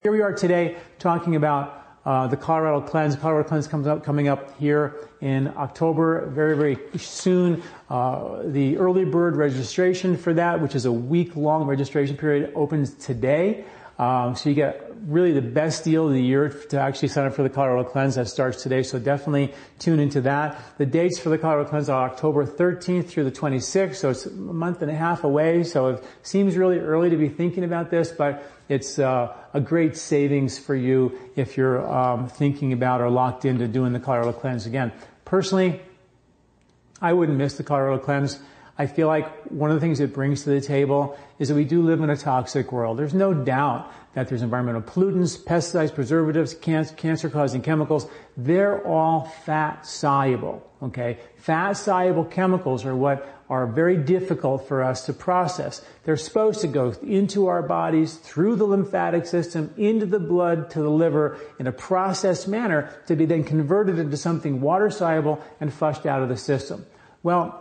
Here we are today talking about the Colorado Cleanse. Colorado Cleanse coming up here in October, very, very soon. The early bird registration for that, which is a week-long registration period, opens today. So you get really the best deal of the year to actually sign up for the Colorado Cleanse. That starts today, so definitely tune into that. The dates for the Colorado Cleanse are October 13th through the 26th, so it's a month and a half away. So it seems really early to be thinking about this, but it's a great savings for you if you're thinking about or locked into doing the Colorado Cleanse again. Personally, I wouldn't miss the Colorado Cleanse. I feel like one of the things it brings to the table is that we do live in a toxic world. There's no doubt that there's environmental pollutants, pesticides, preservatives, cancer-causing chemicals. They're all fat-soluble, okay? Fat-soluble chemicals are what are very difficult for us to process. They're supposed to go into our bodies, through the lymphatic system, into the blood, to the liver, in a processed manner, to be then converted into something water-soluble and flushed out of the system. Well,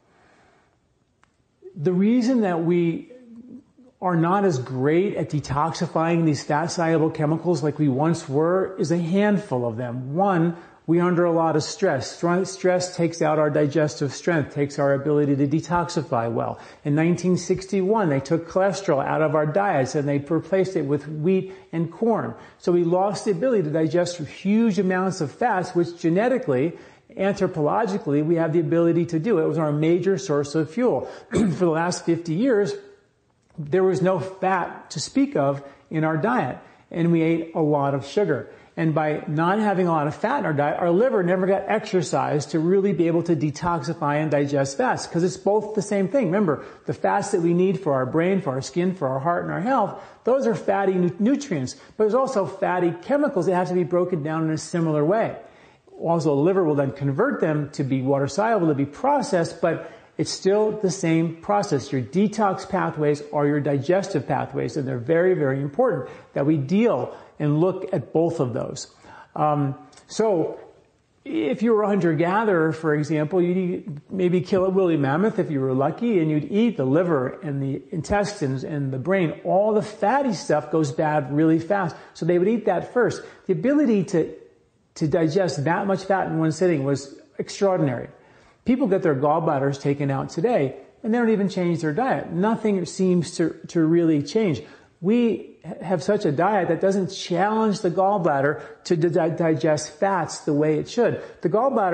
the reason that we are not as great at detoxifying these fat-soluble chemicals like we once were is a handful of them. One, we're under a lot of stress. Stress takes out our digestive strength, takes our ability to detoxify well. In 1961, they took cholesterol out of our diets and they replaced it with wheat and corn. So we lost the ability to digest huge amounts of fats, which genetically, anthropologically, we have the ability to do. It was our major source of fuel. For the last 50 years, there was no fat to speak of in our diet, and we ate a lot of sugar. And by not having a lot of fat in our diet, our liver never got exercised to really be able to detoxify and digest fats, because it's both the same thing. Remember, the fats that we need for our brain, for our skin, for our heart, and our health, those are fatty nutrients. But there's also fatty chemicals that have to be broken down in a similar way. Also, the liver will then convert them to be water soluble, to be processed, but it's still the same process. Your detox pathways are your digestive pathways, and they're very, very important that we deal and look at both of those. So, if you were a hunter-gatherer, for example, you'd maybe kill a woolly mammoth if you were lucky, and you'd eat the liver and the intestines and the brain. All the fatty stuff goes bad really fast, so they would eat that first. The ability to digest that much fat in one sitting was extraordinary. People get their gallbladders taken out today, and they don't even change their diet. Nothing seems to really change. We have such a diet that doesn't challenge the gallbladder to digest fats the way it should. The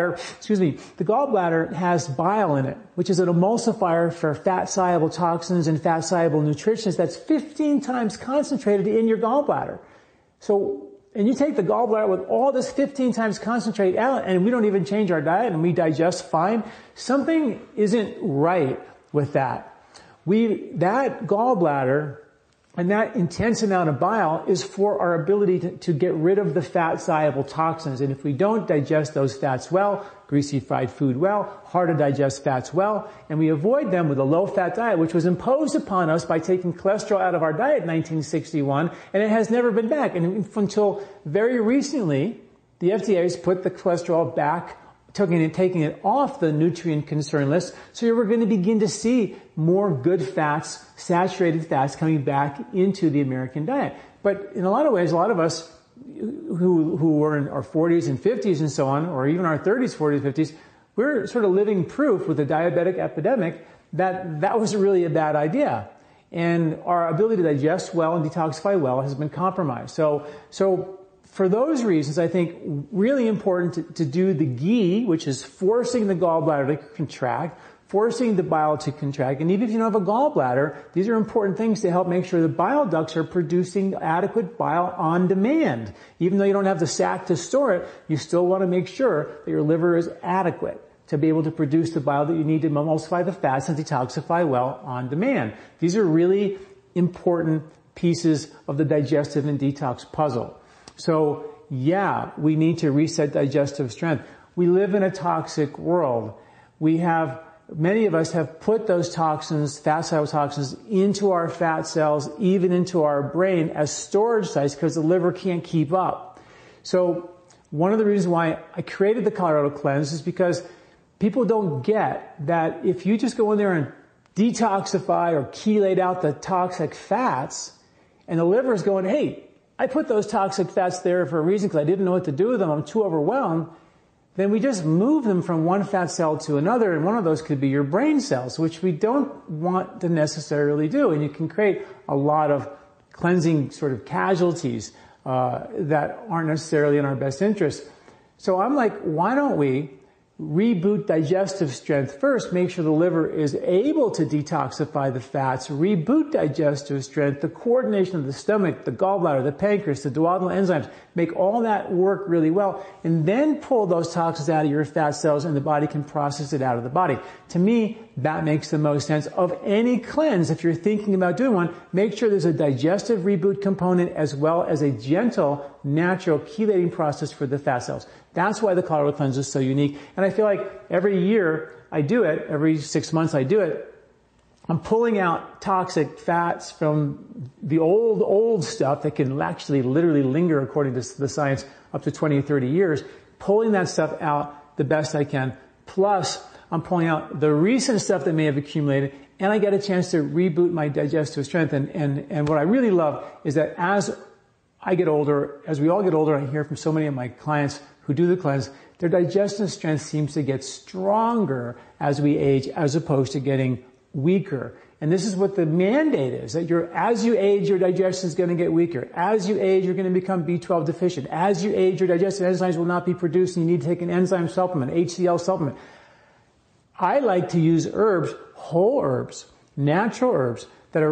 gallbladder has bile in it, which is an emulsifier for fat-soluble toxins and fat-soluble nutrients that's 15 times concentrated in your gallbladder. And you take the gallbladder with all this 15 times concentrate out, and we don't even change our diet, and we digest fine. Something isn't right with that. That gallbladder and that intense amount of bile is for our ability to get rid of the fat-soluble toxins. And if we don't digest those fats well, greasy fried food well, hard to digest fats well, and we avoid them with a low-fat diet, which was imposed upon us by taking cholesterol out of our diet in 1961, and it has never been back. And until very recently, the FDA has put the cholesterol back, taking it off the nutrient concern list, so we're going to begin to see more good fats, saturated fats, coming back into the American diet. But in a lot of ways, a lot of us who were in our 40s and 50s and so on, or even our 30s, 40s, 50s, we're sort of living proof with the diabetic epidemic that was really a bad idea. And our ability to digest well and detoxify well has been compromised. So for those reasons, I think really important to do the ghee, which is forcing the gallbladder to contract, forcing the bile to contract. And even if you don't have a gallbladder, these are important things to help make sure the bile ducts are producing adequate bile on demand. Even though you don't have the sac to store it, you still want to make sure that your liver is adequate to be able to produce the bile that you need to emulsify the fats and detoxify well on demand. These are really important pieces of the digestive and detox puzzle. So, yeah, we need to reset digestive strength. We live in a toxic world. Many of us have put those toxins, fat-soluble toxins, into our fat cells, even into our brain as storage sites, because the liver can't keep up. So, one of the reasons why I created the Colorado Cleanse is because people don't get that if you just go in there and detoxify or chelate out the toxic fats, and the liver is going, hey, I put those toxic fats there for a reason because I didn't know what to do with them. I'm too overwhelmed. Then we just move them from one fat cell to another, and one of those could be your brain cells, which we don't want to necessarily do. And you can create a lot of cleansing sort of casualties that aren't necessarily in our best interest. So I'm like, why don't we reboot digestive strength first, make sure the liver is able to detoxify the fats, reboot digestive strength, the coordination of the stomach, the gallbladder, the pancreas, the duodenal enzymes, make all that work really well, and then pull those toxins out of your fat cells and the body can process it out of the body. To me, that makes the most sense of any cleanse. If you're thinking about doing one, make sure there's a digestive reboot component as well as a gentle, natural chelating process for the fat cells. That's why the Colorado Cleanse is so unique. And I feel like every year I do it, every 6 months I do it, I'm pulling out toxic fats from the old stuff that can actually literally linger, according to the science, up to 20 or 30 years, pulling that stuff out the best I can. Plus, I'm pulling out the recent stuff that may have accumulated, and I get a chance to reboot my digestive strength. And what I really love is that as I get older, as we all get older, I hear from so many of my clients who do the cleanse, their digestive strength seems to get stronger as we age, as opposed to getting weaker. And this is what the mandate is, that as you age, your digestion is going to get weaker. As you age, you're going to become B12 deficient. As you age, your digestive enzymes will not be produced, and you need to take an enzyme supplement, HCl supplement. I like to use herbs, whole herbs, natural herbs that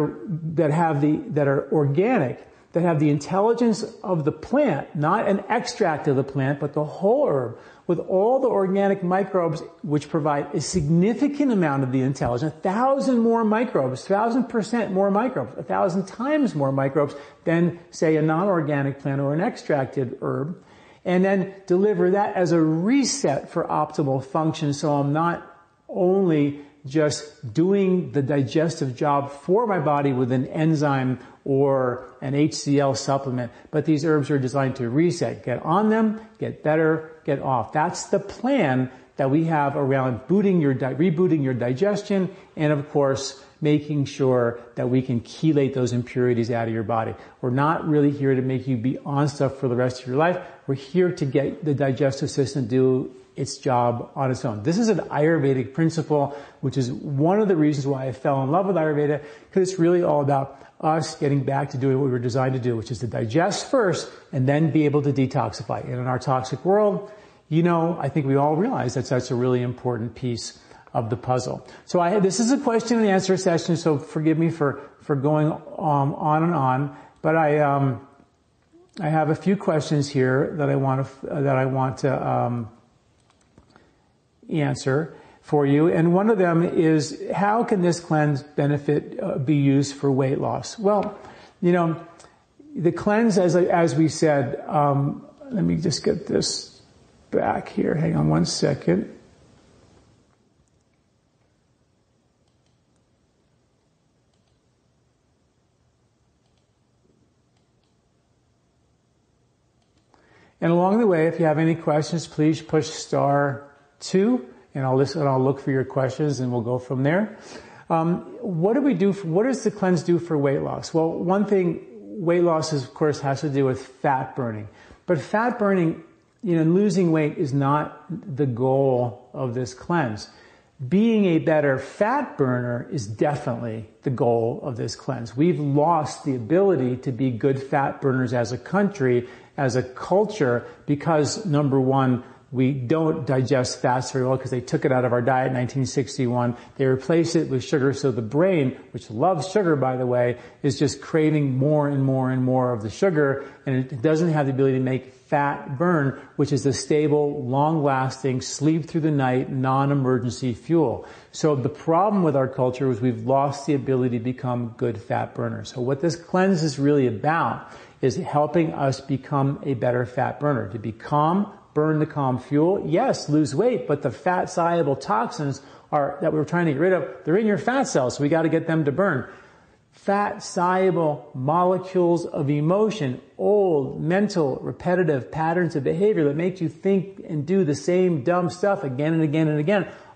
are organic, that have the intelligence of the plant, not an extract of the plant, but the whole herb, with all the organic microbes, which provide a significant amount of the intelligence, 1,000 more microbes, 1,000% more microbes, 1,000 times more microbes than, say, a non-organic plant or an extracted herb, and then deliver that as a reset for optimal function. So I'm not only just doing the digestive job for my body with an enzyme or an HCl supplement, but these herbs are designed to reset, get on them, get better, get off. That's the plan that we have around rebooting your digestion, and of course, making sure that we can chelate those impurities out of your body. We're not really here to make you be on stuff for the rest of your life. We're here to get the digestive system to do its job on its own. This is an Ayurvedic principle, which is one of the reasons why I fell in love with Ayurveda, because it's really all about us getting back to doing what we were designed to do, which is to digest first and then be able to detoxify. And in our toxic world, I think we all realize that that's a really important piece of the puzzle. So this is a question and answer session, so forgive me for going on and on, but I have a few questions here that I want to answer for you. And one of them is, how can this cleanse benefit be used for weight loss? Well, the cleanse, as we said, let me just get this back here. Hang on one second. And along the way, if you have any questions, please push *2, and I'll listen. I'll look for your questions, and we'll go from there. What does the cleanse do for weight loss? Well, one thing, weight loss of course has to do with fat burning, but fat burning, losing weight is not the goal of this cleanse. Being a better fat burner is definitely the goal of this cleanse. We've lost the ability to be good fat burners as a country, as a culture, because number one, we don't digest fats very well because they took it out of our diet in 1961. They replaced it with sugar, so the brain, which loves sugar, by the way, is just craving more and more and more of the sugar, and it doesn't have the ability to make fat burn, which is the stable, long-lasting, sleep-through-the-night, non-emergency fuel. So the problem with our culture is we've lost the ability to become good fat burners. So what this cleanse is really about is helping us become a better fat burner, to be calm, burn the calm fuel. Yes, lose weight, but the fat-soluble toxins that we're trying to get rid of, they're in your fat cells, so we got to get them to burn. Fat-soluble molecules of emotion, old, mental, repetitive patterns of behavior that make you think and do the same dumb stuff again and again and again,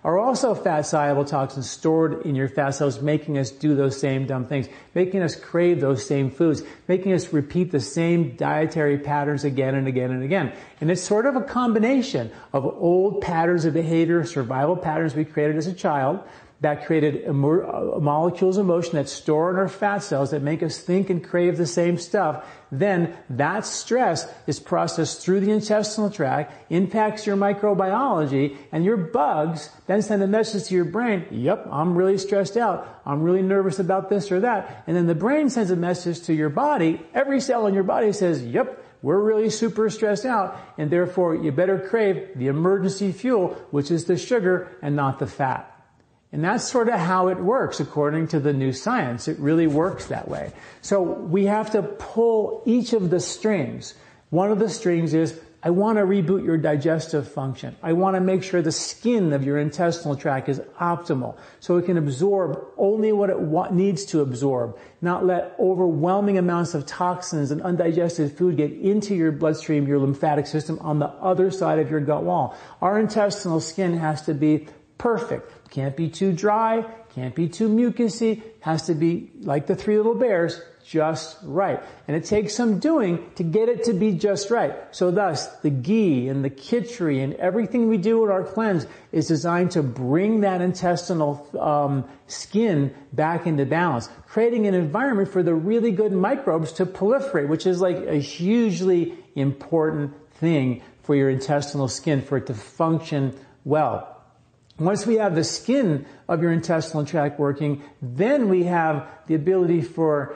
are also fat-soluble toxins stored in your fat cells, making us do those same dumb things, making us crave those same foods, making us repeat the same dietary patterns again and again and again. And it's sort of a combination of old patterns of behavior, survival patterns we created as a child, that created molecules of motion that store in our fat cells that make us think and crave the same stuff. Then that stress is processed through the intestinal tract, impacts your microbiology, and your bugs then send a message to your brain, yep, I'm really stressed out. I'm really nervous about this or that. And then the brain sends a message to your body. Every cell in your body says, yep, we're really super stressed out, and therefore you better crave the emergency fuel, which is the sugar and not the fat. And that's sort of how it works according to the new science. It really works that way. So we have to pull each of the strings. One of the strings is, I want to reboot your digestive function. I want to make sure the skin of your intestinal tract is optimal so it can absorb only what it needs to absorb, not let overwhelming amounts of toxins and undigested food get into your bloodstream, your lymphatic system on the other side of your gut wall. Our intestinal skin has to be perfect. Can't be too dry, can't be too mucousy, has to be like the Three Little Bears, just right. And it takes some doing to get it to be just right. So thus, the ghee and the khichdi and everything we do in our cleanse is designed to bring that intestinal skin back into balance, creating an environment for the really good microbes to proliferate, which is like a hugely important thing for your intestinal skin, for it to function well. Once we have the skin of your intestinal tract working, then we have the ability for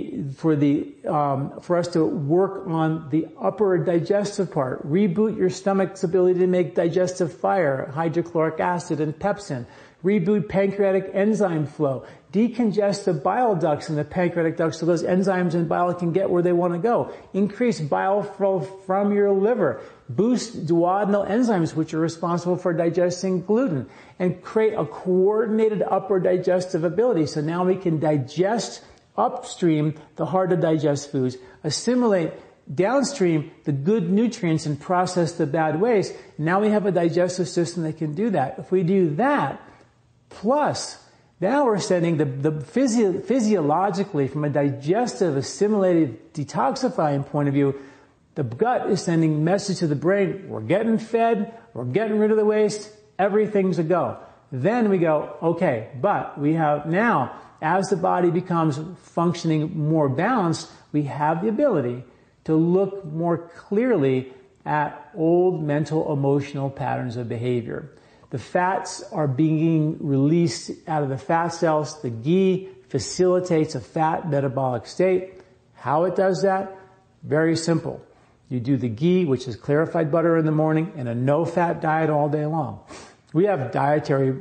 us to work on the upper digestive part, reboot your stomach's ability to make digestive fire, hydrochloric acid and pepsin, reboot pancreatic enzyme flow, decongest the bile ducts in the pancreatic ducts so those enzymes and bile can get where they want to go, increase bile flow from your liver, boost duodenal enzymes which are responsible for digesting gluten, and create a coordinated upper digestive ability. So now we can digest upstream the hard to digest foods, assimilate downstream the good nutrients and process the bad waste. Now we have a digestive system that can do that. If we do that, plus now we're sending the physiologically from a digestive, assimilated, detoxifying point of view, the gut is sending message to the brain, we're getting fed, we're getting rid of the waste, everything's a go. Then we go, okay, but we have now, as the body becomes functioning more balanced, we have the ability to look more clearly at old mental, emotional patterns of behavior. The fats are being released out of the fat cells. The ghee facilitates a fat metabolic state. How it does that? Very simple. You do the ghee, which is clarified butter in the morning, and a no-fat diet all day long. We have dietary,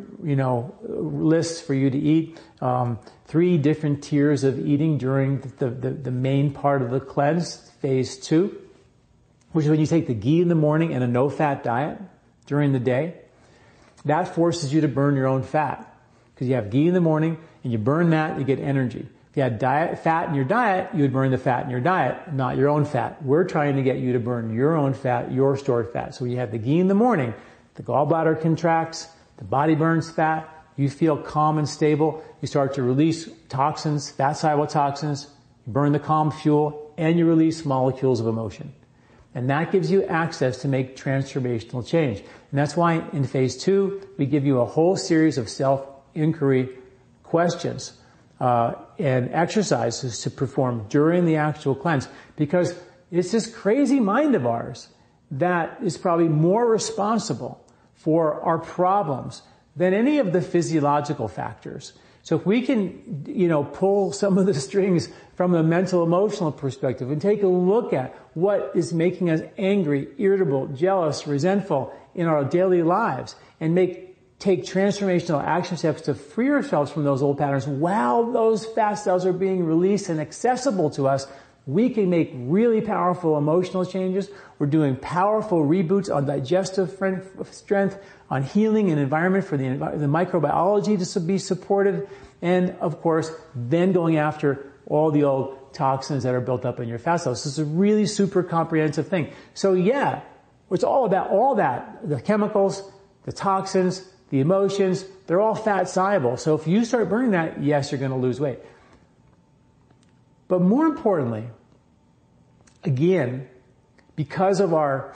lists for you to eat. 3 different tiers of eating during the main part of the cleanse, phase 2, which is when you take the ghee in the morning and a no-fat diet during the day. That forces you to burn your own fat. Because you have ghee in the morning, and you burn that, you get energy. If you had fat in your diet, you would burn the fat in your diet, not your own fat. We're trying to get you to burn your own fat, your stored fat. So when you have the ghee in the morning, the gallbladder contracts, the body burns fat, you feel calm and stable, you start to release toxins, fat-soluble toxins, you burn the calm fuel, and you release molecules of emotion. And that gives you access to make transformational change. And that's why in phase 2, we give you a whole series of self-inquiry questions and exercises to perform during the actual cleanse. Because it's this crazy mind of ours that is probably more responsible for our problems than any of the physiological factors. So if we can, pull some of the strings from a mental, emotional perspective and take a look at what is making us angry, irritable, jealous, resentful in our daily lives and take transformational action steps to free ourselves from those old patterns while those fat cells are being released and accessible to us, we can make really powerful emotional changes. We're doing powerful reboots on digestive strength, on healing and environment for the microbiology to be supported, and of course, then going after all the old toxins that are built up in your fat cells. This is a really super comprehensive thing. So yeah, it's all about all that, the chemicals, the toxins, the emotions, they're all fat soluble. So if you start burning that, yes, you're going to lose weight. But more importantly, again, because of our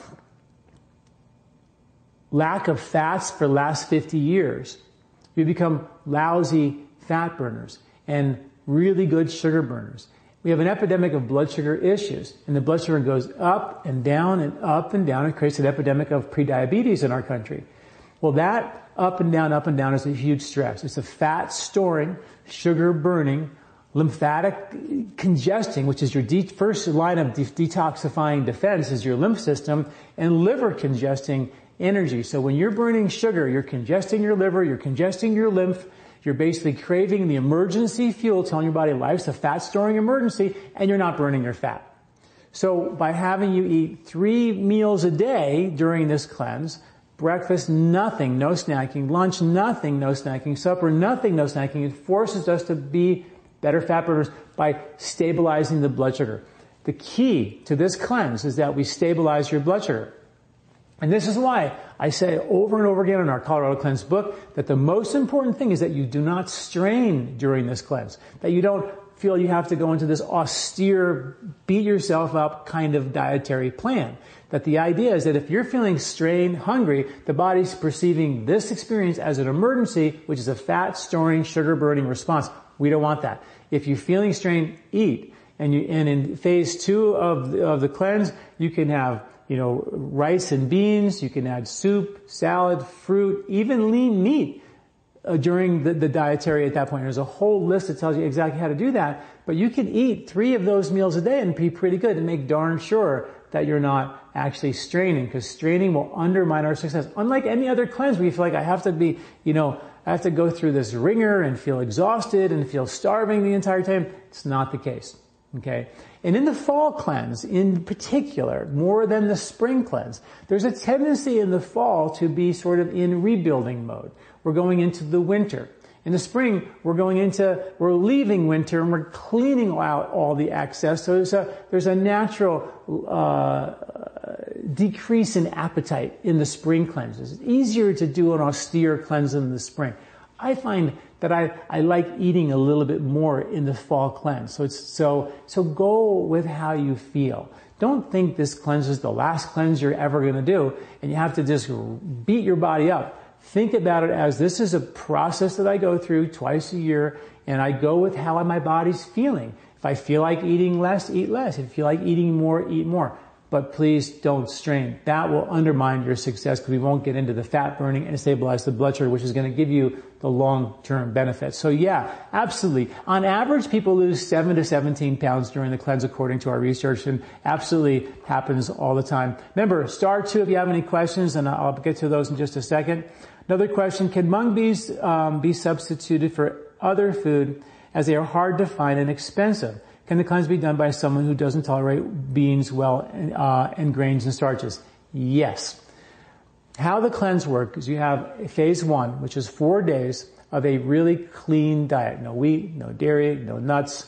lack of fats for the last 50 years, we become lousy fat burners and really good sugar burners. We have an epidemic of blood sugar issues, and the blood sugar goes up and down and up and down. It creates an epidemic of prediabetes in our country. Well, that up and down is a huge stress. It's a fat storing, sugar burning, lymphatic congesting, which is your first line of detoxifying defense is your lymph system, and liver congesting energy. So when you're burning sugar, you're congesting your liver, you're congesting your lymph, you're basically craving the emergency fuel, telling your body life's a fat storing emergency, and you're not burning your fat. So by having you eat 3 meals a day during this cleanse, breakfast, nothing, no snacking, lunch, nothing, no snacking, supper, nothing, no snacking, it forces us to be better fat burners by stabilizing the blood sugar. The key to this cleanse is that we stabilize your blood sugar. And this is why I say over and over again in our Colorado Cleanse book that the most important thing is that you do not strain during this cleanse. That you don't feel you have to go into this austere, beat yourself up kind of dietary plan. That the idea is that if you're feeling strained, hungry, the body's perceiving this experience as an emergency, which is a fat-storing, sugar-burning response. We don't want that. If you're feeling strained, eat. And in phase 2 of the cleanse, you can have rice and beans, you can add soup, salad, fruit, even lean meat during the dietary at that point. There's a whole list that tells you exactly how to do that, but you can eat 3 of those meals a day and be pretty good and make darn sure that you're not actually straining, because straining will undermine our success. Unlike any other cleanse where you feel like I have to be, I have to go through this ringer and feel exhausted and feel starving the entire time. It's not the case. Okay? And in the fall cleanse, in particular, more than the spring cleanse, there's a tendency in the fall to be sort of in rebuilding mode. We're going into the winter. In the spring, we're leaving winter and we're cleaning out all the excess. So there's a natural decrease in appetite in the spring cleanses. It's easier to do an austere cleanse in the spring. I find that I like eating a little bit more in the fall cleanse. So go with how you feel. Don't think this cleanse is the last cleanse you're ever going to do and you have to just beat your body up. Think about it as this is a process that I go through twice a year, and I go with how my body's feeling. If I feel like eating less, eat less. If you feel like eating more, eat more. But please don't strain. That will undermine your success because we won't get into the fat burning and stabilize the blood sugar, which is going to give you the long-term benefits. So yeah, absolutely. On average, people lose 7 to 17 pounds during the cleanse according to our research, and absolutely happens all the time. Remember, star 2 if you have any questions, and I'll get to those in just a second. Another question, can mung beans be substituted for other food as they are hard to find and expensive? Can the cleanse be done by someone who doesn't tolerate beans well and grains and starches? Yes. How the cleanse works is you have phase 1, which is 4 days of a really clean diet. No wheat, no dairy, no nuts,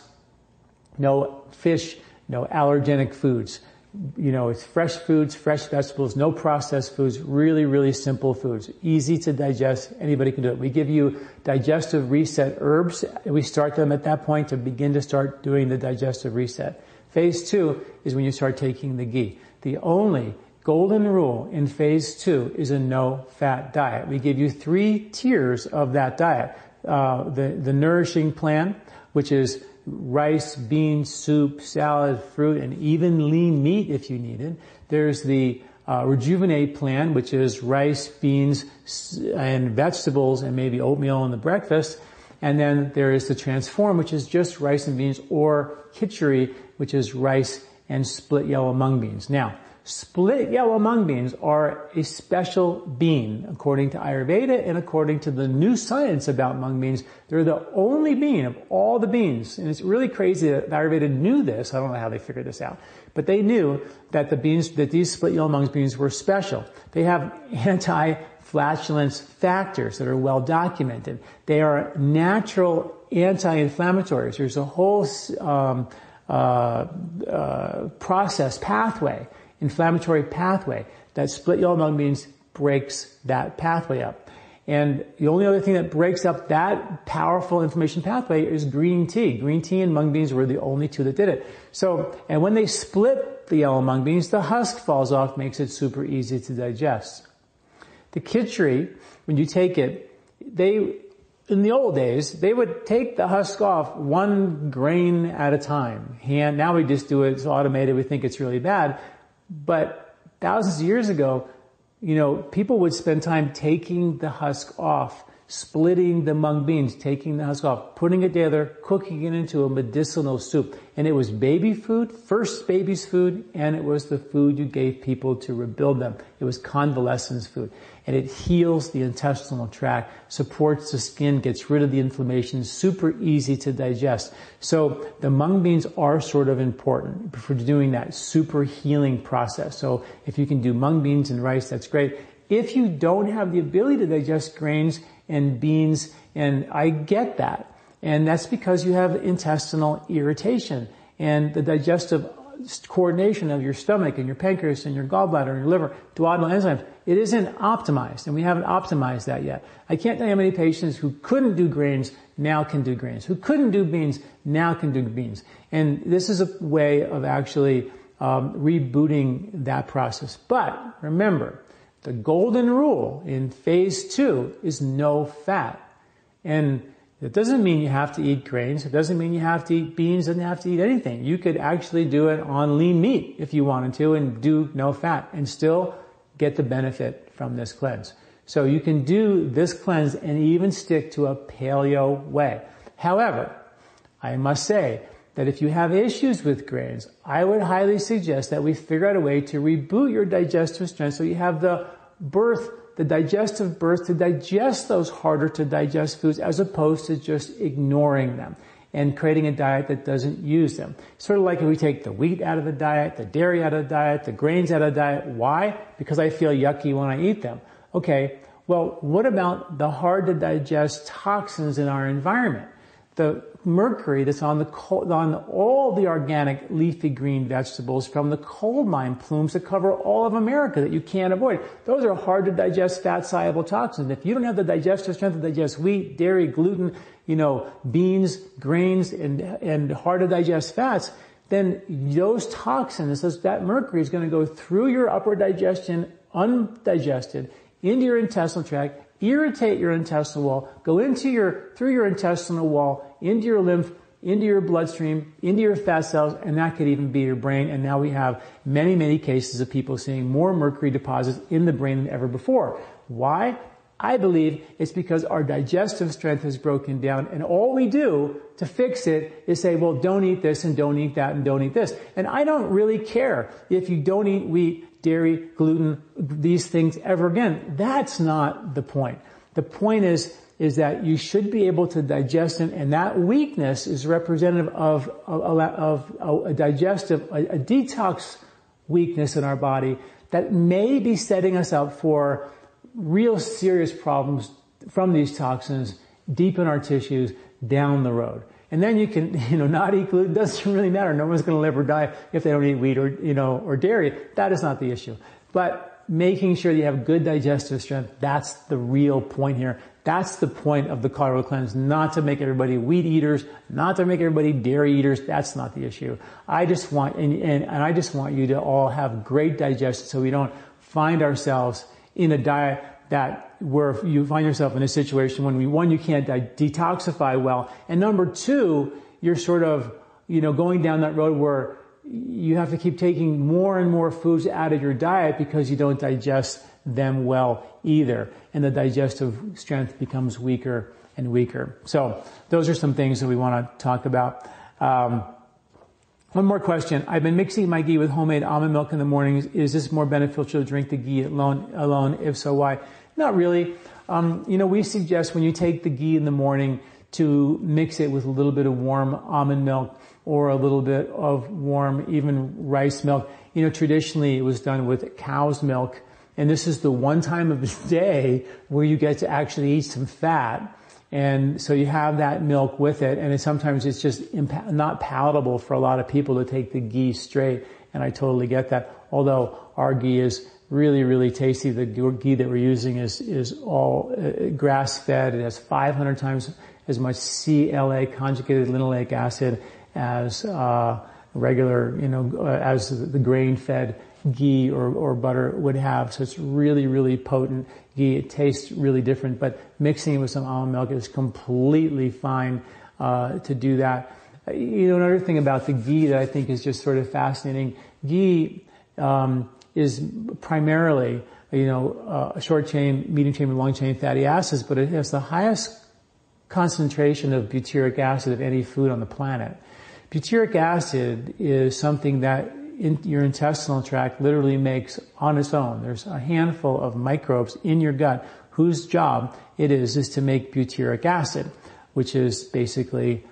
no fish, no allergenic foods. It's fresh foods, fresh vegetables, no processed foods, really, really simple foods. Easy to digest. Anybody can do it. We give you digestive reset herbs. We start them at that point to begin to start doing the digestive reset. Phase 2 is when you start taking the ghee. The only golden rule in phase 2 is a no-fat diet. We give you 3 tiers of that diet. The nourishing plan, which is rice, beans, soup, salad, fruit, and even lean meat if you need it. There's the rejuvenate plan, which is rice, beans, and vegetables, and maybe oatmeal in the breakfast. And then there is the transform, which is just rice and beans, or khichdi, which is rice and split yellow mung beans. Now, split yellow mung beans are a special bean according to Ayurveda and according to the new science about mung beans. They're the only bean of all the beans, and it's really crazy that Ayurveda knew this. I don't know how they figured this out, but they knew that these split yellow mung beans were special. They have anti-flatulence factors that are well documented. They are natural anti-inflammatories. There's a whole inflammatory pathway that split yellow mung beans breaks that pathway up. And the only other thing that breaks up that powerful inflammation pathway is green tea. Green tea and mung beans were the only two that did it. So, and when they split the yellow mung beans, the husk falls off, makes it super easy to digest. The khichdi, when you take it, in the old days, they would take the husk off 1 grain at a time. Now we just do it, it's automated, we think it's really bad. But thousands of years ago, people would spend time taking the husk off, splitting the mung beans, taking the husk off, putting it together, cooking it into a medicinal soup. And it was baby food, first baby's food, and it was the food you gave people to rebuild them. It was convalescence food. And it heals the intestinal tract, supports the skin, gets rid of the inflammation, super easy to digest. So the mung beans are sort of important for doing that super healing process. So if you can do mung beans and rice, that's great. If you don't have the ability to digest grains and beans, and I get that, and that's because you have intestinal irritation and the digestive coordination of your stomach and your pancreas and your gallbladder and your liver, duodenal enzymes, it isn't optimized, and we haven't optimized that yet. I can't tell you how many patients who couldn't do grains now can do grains, who couldn't do beans now can do beans. And this is a way of actually rebooting that process. But remember, the golden rule in phase 2 is no fat. And it doesn't mean you have to eat grains. It doesn't mean you have to eat beans. It doesn't have to eat anything. You could actually do it on lean meat if you wanted to and do no fat and still get the benefit from this cleanse. So you can do this cleanse and even stick to a paleo way. However, I must say that if you have issues with grains, I would highly suggest that we figure out a way to reboot your digestive strength so you have the digestive birth to digest those harder to digest foods as opposed to just ignoring them and creating a diet that doesn't use them. Sort of like if we take the wheat out of the diet, the dairy out of the diet, the grains out of the diet. Why? Because I feel yucky when I eat them. Okay, well, what about the hard to digest toxins in our environment? The mercury that's on all the organic leafy green vegetables from the coal mine plumes that cover all of America that you can't avoid. Those are hard to digest fat soluble toxins. If you don't have the digestive strength to digest wheat, dairy, gluten, beans, grains, and hard to digest fats, then those toxins, that mercury is going to go through your upper digestion undigested into your intestinal tract, irritate your intestinal wall, go through your intestinal wall, into your lymph, into your bloodstream, into your fat cells, and that could even be your brain. And now we have many, many cases of people seeing more mercury deposits in the brain than ever before. Why? I believe it's because our digestive strength has broken down, and all we do to fix it is say, well, don't eat this and don't eat that and don't eat this. And I don't really care if you don't eat wheat, dairy, gluten, these things ever again. That's not the point. The point is that you should be able to digest them, and that weakness is representative of a detox weakness in our body that may be setting us up for real serious problems from these toxins deep in our tissues down the road. And then you can, not eat gluten. It doesn't really matter. No one's going to live or die if they don't eat wheat or dairy. That is not the issue. But making sure you have good digestive strength, that's the real point here. That's the point of the Colorado Cleanse, not to make everybody wheat eaters, not to make everybody dairy eaters. That's not the issue. I just want, and I just want you to all have great digestion so we don't find ourselves in a diet where you find yourself in a situation when you can't detoxify well, and number two, you're sort of, going down that road where you have to keep taking more and more foods out of your diet because you don't digest them well either, and the digestive strength becomes weaker and weaker. So those are some things that we want to talk about. One more question. I've been mixing my ghee with homemade almond milk in the mornings. Is this more beneficial to drink the ghee alone? If so, why? Not really. We suggest when you take the ghee in the morning to mix it with a little bit of warm almond milk or a little bit of warm, even rice milk. Traditionally it was done with cow's milk, and this is the one time of the day where you get to actually eat some fat. And so you have that milk with it, and sometimes it's just not palatable for a lot of people to take the ghee straight, and I totally get that. although our ghee is really, really tasty. The ghee that we're using is all grass-fed. It has 500 times as much CLA, conjugated linoleic acid, as regular, as the grain-fed ghee or butter would have. So it's really, really potent ghee. It tastes really different, but mixing it with some almond milk is completely fine to do that. Another thing about the ghee that I think is just sort of fascinating, ghee is primarily, a short chain, medium chain, and long chain fatty acids, but it has the highest concentration of butyric acid of any food on the planet. Butyric acid is something that in your intestinal tract literally makes on its own. There's a handful of microbes in your gut whose job it is to make butyric acid, which is basically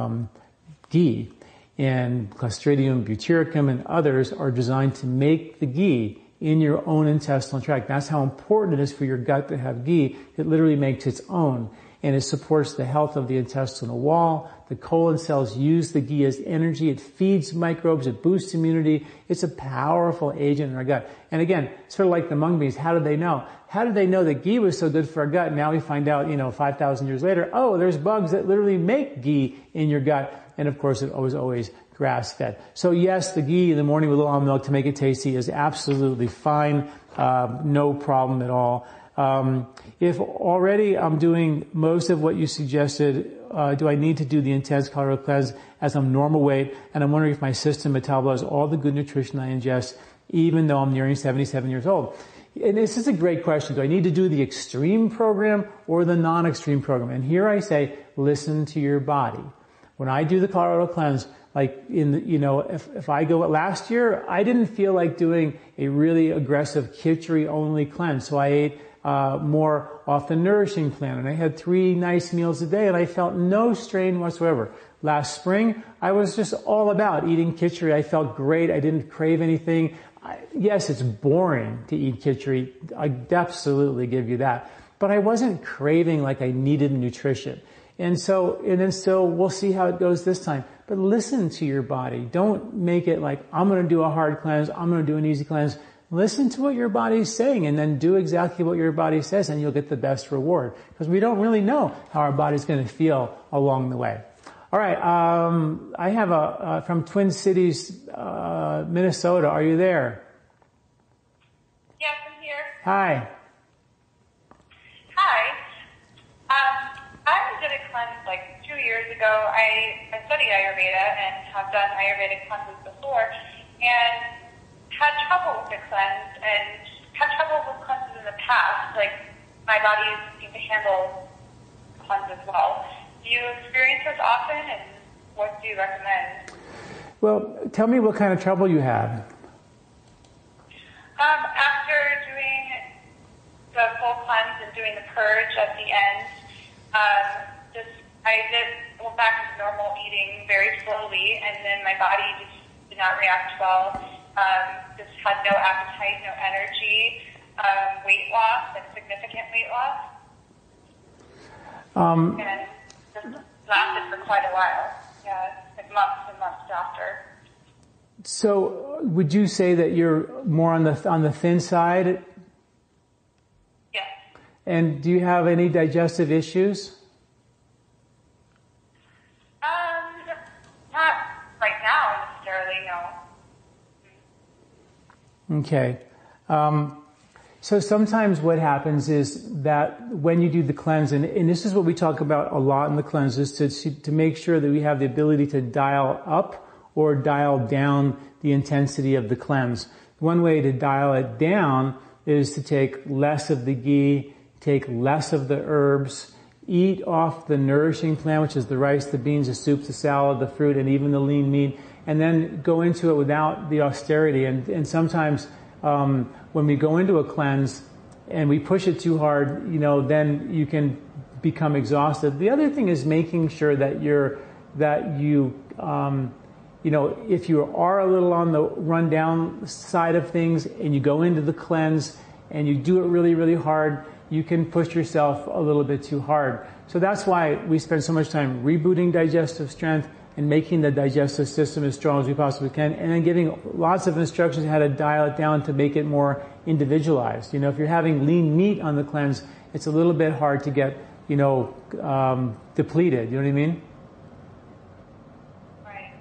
ghee. And Clostridium butyricum and others are designed to make the ghee in your own intestinal tract. That's how important it is for your gut to have ghee. It literally makes its own, and it supports the health of the intestinal wall. The colon cells use the ghee as energy. It feeds microbes. It boosts immunity. It's a powerful agent in our gut. And again, sort of like the mung beans, how did they know? How did they know that ghee was so good for our gut? Now we find out, 5,000 years later, there's bugs that literally make ghee in your gut. And of course, it was always grass-fed. So yes, the ghee in the morning with a little almond milk to make it tasty is absolutely fine. No problem at all. If already I'm doing most of what you suggested, do I need to do the intense caloric cleanse as I'm normal weight? And I'm wondering if my system metabolizes all the good nutrition I ingest, even though I'm nearing 77 years old. And this is a great question. Do I need to do the extreme program or the non-extreme program? And here I say, listen to your body. When I do the Colorado cleanse, like if I go last year, I didn't feel like doing a really aggressive khichdi only cleanse. So I ate more off the nourishing plan, and I had 3 nice meals a day, and I felt no strain whatsoever. Last spring, I was just all about eating khichdi. I felt great. I didn't crave anything. Yes, it's boring to eat khichdi. I absolutely give you that. But I wasn't craving like I needed nutrition. And then we'll see how it goes this time. But listen to your body. Don't make it like, I'm going to do a hard cleanse. I'm going to do an easy cleanse. Listen to what your body's saying and then do exactly what your body says, and you'll get the best reward. Because we don't really know how our body's going to feel along the way. All right. I have from Twin Cities, Minnesota. Are you there? Yes, I'm here. Hi. I did a cleanse like 2 years ago. I study Ayurveda and have done Ayurvedic cleanses before, and had trouble with the cleanse and had trouble with cleanses in the past. Like, my body seemed to handle cleanses well. Do you experience this often, and what do you recommend? Well, tell me what kind of trouble you had. After doing the full cleanse and doing the purge at the end, I went back to normal eating very slowly, and then my body just did not react well. Just had no appetite, no energy, weight loss, and significant weight loss. And this lasted for quite a while. Yeah, like months and months after. So, would you say that you're more on the thin side? Yes. And do you have any digestive issues? Not right now necessarily, no. Okay. So sometimes what happens is that when you do the cleanse, and this is what we talk about a lot in the cleanse, is to make sure that we have the ability to dial up or dial down the intensity of the cleanse. One way to dial it down is to take less of the ghee, take less of the herbs, eat off the nourishing plan, which is the rice, the beans, the soup, the salad, the fruit, and even the lean meat, and then go into it without the austerity. And sometimes when we go into a cleanse and we push it too hard, then you can become exhausted. The other thing is making sure that if you are a little on the rundown side of things and you go into the cleanse and you do it really, really hard, you can push yourself a little bit too hard. So that's why we spend so much time rebooting digestive strength, and making the digestive system as strong as we possibly can, and then giving lots of instructions how to dial it down to make it more individualized. If you're having lean meat on the cleanse, it's a little bit hard to get, depleted. You know what I mean? Right.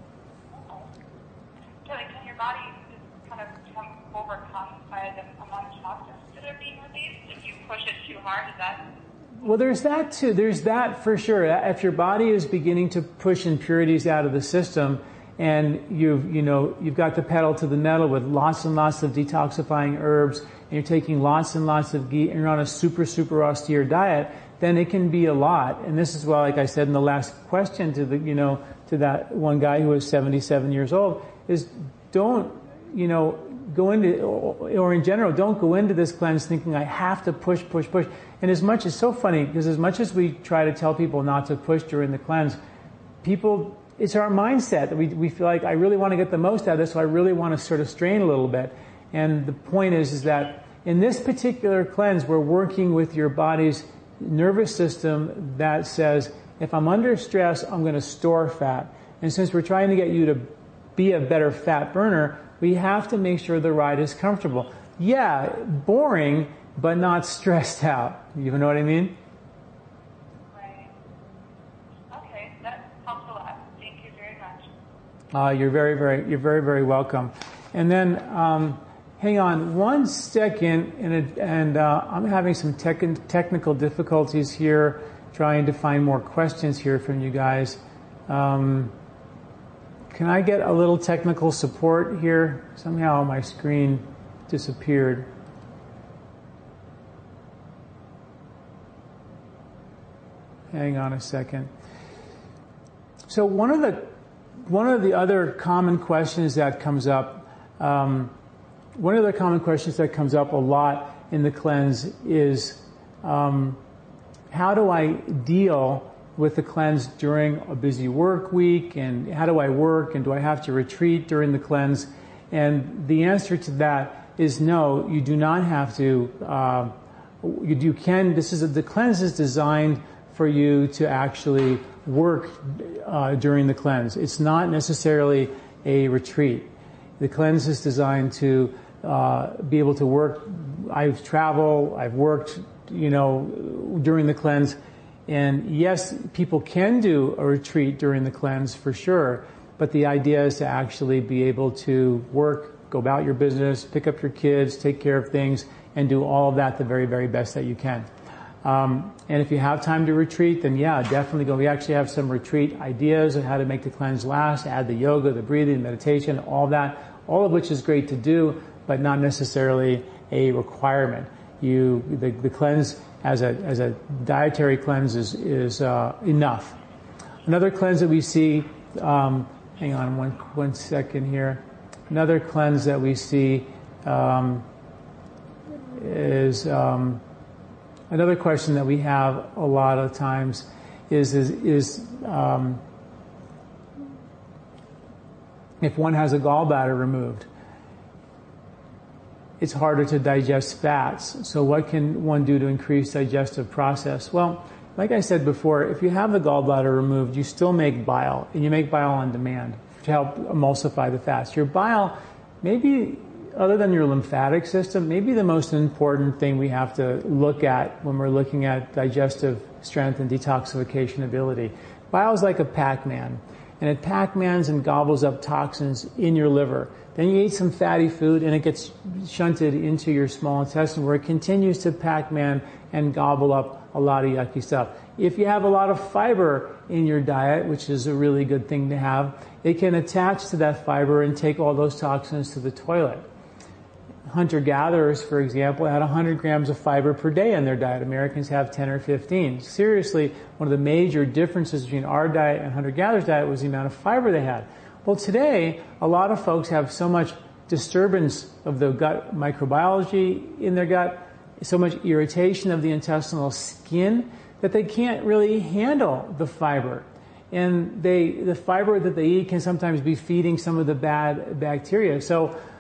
So can your body just kind of overcome by the amount of toxins that are being released? If you push it too hard, is that... Well, there's that too. There's that for sure. If your body is beginning to push impurities out of the system, and you've got the pedal to the metal with lots and lots of detoxifying herbs, and you're taking lots and lots of ghee, and you're on a super, super austere diet, then it can be a lot. And this is why, like I said in the last question to that one guy who was 77 years old, is don't, go into, or in general, don't go into this cleanse thinking I have to push. And it's so funny, because as much as we try to tell people not to push during the cleanse, it's our mindset that we feel like, I really want to get the most out of this, so I really want to sort of strain a little bit. And the point is that in this particular cleanse, we're working with your body's nervous system that says, if I'm under stress, I'm going to store fat. And since we're trying to get you to be a better fat burner, we have to make sure the ride is comfortable. Yeah, boring, but not stressed out. You know what I mean? Right. Okay, that helps a lot. Thank you very much. You're very, very welcome. And then, hang on 1 second, and I'm having some technical difficulties here, trying to find more questions here from you guys. Can I get a little technical support here? Somehow my screen disappeared. Hang on a second. So one of the other common questions that comes up, a lot in the cleanse is, how do I deal with the cleanse during a busy work week, and how do I work, and do I have to retreat during the cleanse? And the answer to that is no, you do not have to. You can. The cleanse is designed for you to actually work during the cleanse. It's not necessarily a retreat. The cleanse is designed to be able to work. I've worked, during the cleanse. And yes, people can do a retreat during the cleanse for sure, but the idea is to actually be able to work, go about your business, pick up your kids, take care of things, and do all of that the very, very best that you can. And if you have time to retreat, then yeah, definitely go. We actually have some retreat ideas on how to make the cleanse last, add the yoga, the breathing, meditation, all that, all of which is great to do, but not necessarily a requirement. The cleanse as a dietary cleanse is enough. Another cleanse that we see, hang on one second here. Another cleanse that we see is another question that we have a lot of times is if one has a gallbladder removed, it's harder to digest fats. So what can one do to increase digestive process? Well, like I said before, if you have the gallbladder removed, you still make bile, and you make bile on demand to help emulsify the fats. Your bile, maybe other than your lymphatic system, maybe the most important thing we have to look at when we're looking at digestive strength and detoxification ability. Bile is like a Pac-Man, and it Pac-Mans and gobbles up toxins in your liver. Then you eat some fatty food and it gets shunted into your small intestine, where it continues to Pac-Man and gobble up a lot of yucky stuff. If you have a lot of fiber in your diet, which is a really good thing to have, it can attach to that fiber and take all those toxins to the toilet. Hunter-gatherers, for example, had 100 grams of fiber per day in their diet. Americans have 10 or 15. Seriously, one of the major differences between our diet and hunter-gatherers' diet was the amount of fiber they had. Well, today, a lot of folks have so much disturbance of the gut microbiology in their gut, so much irritation of the intestinal skin, that they can't really handle the fiber. And the fiber that they eat can sometimes be feeding some of the bad bacteria. So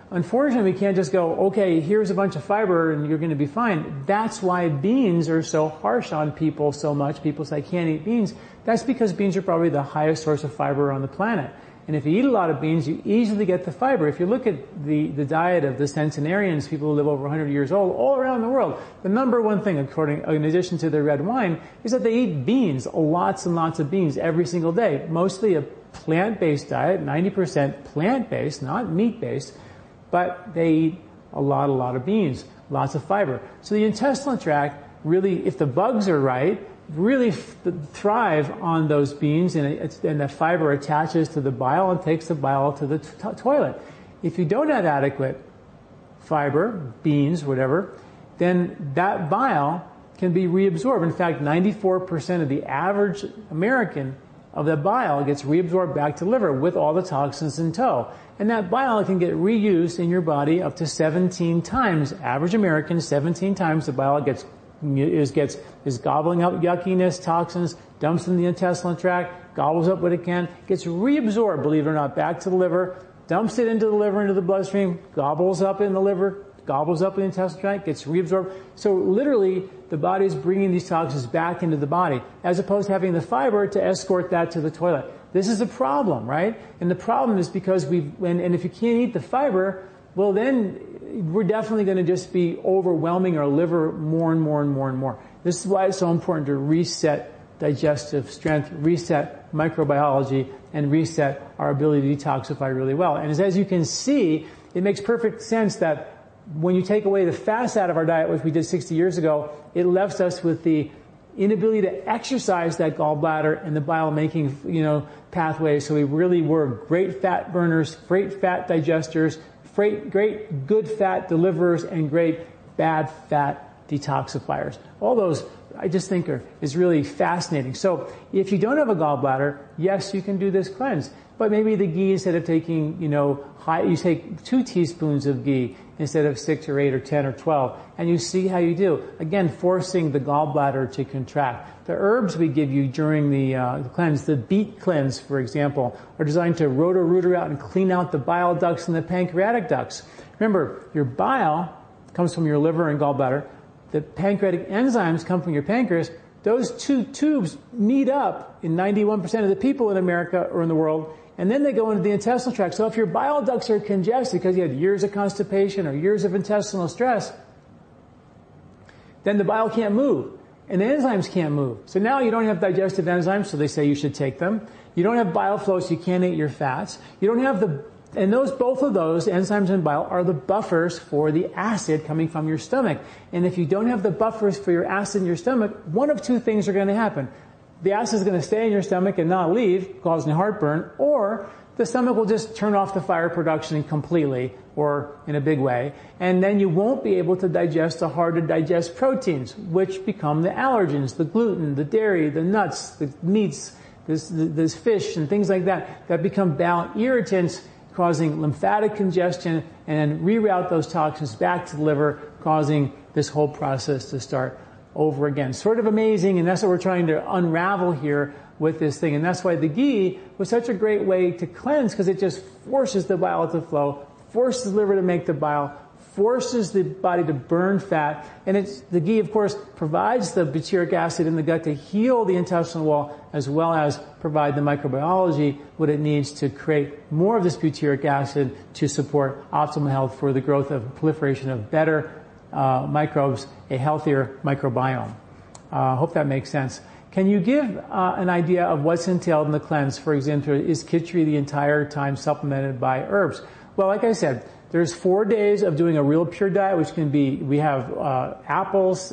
unfortunately, we can't just go, okay, here's a bunch of fiber and you're going to be fine. That's why beans are so harsh on people so much. People say, I can't eat beans. That's because beans are probably the highest source of fiber on the planet. And if you eat a lot of beans, you easily get the fiber. If you look at the diet of the centenarians, people who live over 100 years old, all around the world, the number one thing, in addition to their red wine, is that they eat beans, lots and lots of beans every single day. Mostly a plant-based diet, 90% plant-based, not meat-based, but they eat a lot of beans, lots of fiber. So the intestinal tract really, if the bugs are right, really thrive on those beans, and the fiber attaches to the bile and takes the bile to the toilet. If you don't have adequate fiber, beans, whatever, then that bile can be reabsorbed. In fact, 94% of the average American of the bile gets reabsorbed back to the liver with all the toxins in tow. And that bile can get reused in your body up to 17 times. Average American, 17 times the bile is gobbling up yuckiness, toxins, dumps in the intestinal tract, gobbles up what it can, gets reabsorbed, believe it or not, back to the liver, dumps it into the liver, into the bloodstream, gobbles up in the liver, gobbles up in the intestinal tract, gets reabsorbed. So literally, the body is bringing these toxins back into the body, as opposed to having the fiber to escort that to the toilet. This is a problem, right? And the problem is because and if you can't eat the fiber, well then we're definitely going to just be overwhelming our liver more and more and more and more. This is why it's so important to reset digestive strength, reset microbiology, and reset our ability to detoxify really well. And as you can see, it makes perfect sense that when you take away the fats out of our diet, which we did 60 years ago, it left us with the inability to exercise that gallbladder and the bile-making, pathways. So we really were great fat burners, great fat digesters, great good fat deliverers, and great bad fat detoxifiers. All those, I just think, is really fascinating. So if you don't have a gallbladder, yes, you can do this cleanse. But maybe the ghee, instead of taking, you take 2 teaspoons of ghee instead of 6 or 8 or 10 or 12, and you see how you do. Again, forcing the gallbladder to contract. The herbs we give you during the cleanse, the beet cleanse, for example, are designed to roto-rooter out and clean out the bile ducts and the pancreatic ducts. Remember, your bile comes from your liver and gallbladder. The pancreatic enzymes come from your pancreas. Those 2 tubes meet up in 91% of the people in America or in the world, and then they go into the intestinal tract. So if your bile ducts are congested because you had years of constipation or years of intestinal stress, then the bile can't move, and the enzymes can't move. So now you don't have digestive enzymes, so they say you should take them. You don't have bile flow, so you can't eat your fats. You don't have both of those, enzymes and bile, are the buffers for the acid coming from your stomach. And if you don't have the buffers for your acid in your stomach, one of 2 things are going to happen. The acid is going to stay in your stomach and not leave, causing heartburn, or the stomach will just turn off the fire production completely, or in a big way, and then you won't be able to digest the hard to digest proteins, which become the allergens, the gluten, the dairy, the nuts, the meats, this fish and things like that become bowel irritants, causing lymphatic congestion, and reroute those toxins back to the liver, causing this whole process to start over again. Sort of amazing, and that's what we're trying to unravel here with this thing. And that's why the ghee was such a great way to cleanse, because it just forces the bile to flow, forces the liver to make the bile, forces the body to burn fat. And the ghee, of course, provides the butyric acid in the gut to heal the intestinal wall, as well as provide the microbiology what it needs to create more of this butyric acid to support optimal health for the growth of proliferation of better microbes, a healthier microbiome. Hope that makes sense. Can you give an idea of what's entailed in the cleanse? For example, is khichdi the entire time supplemented by herbs? Well, like I said, there's 4 days of doing a real pure diet, which can be, we have apples,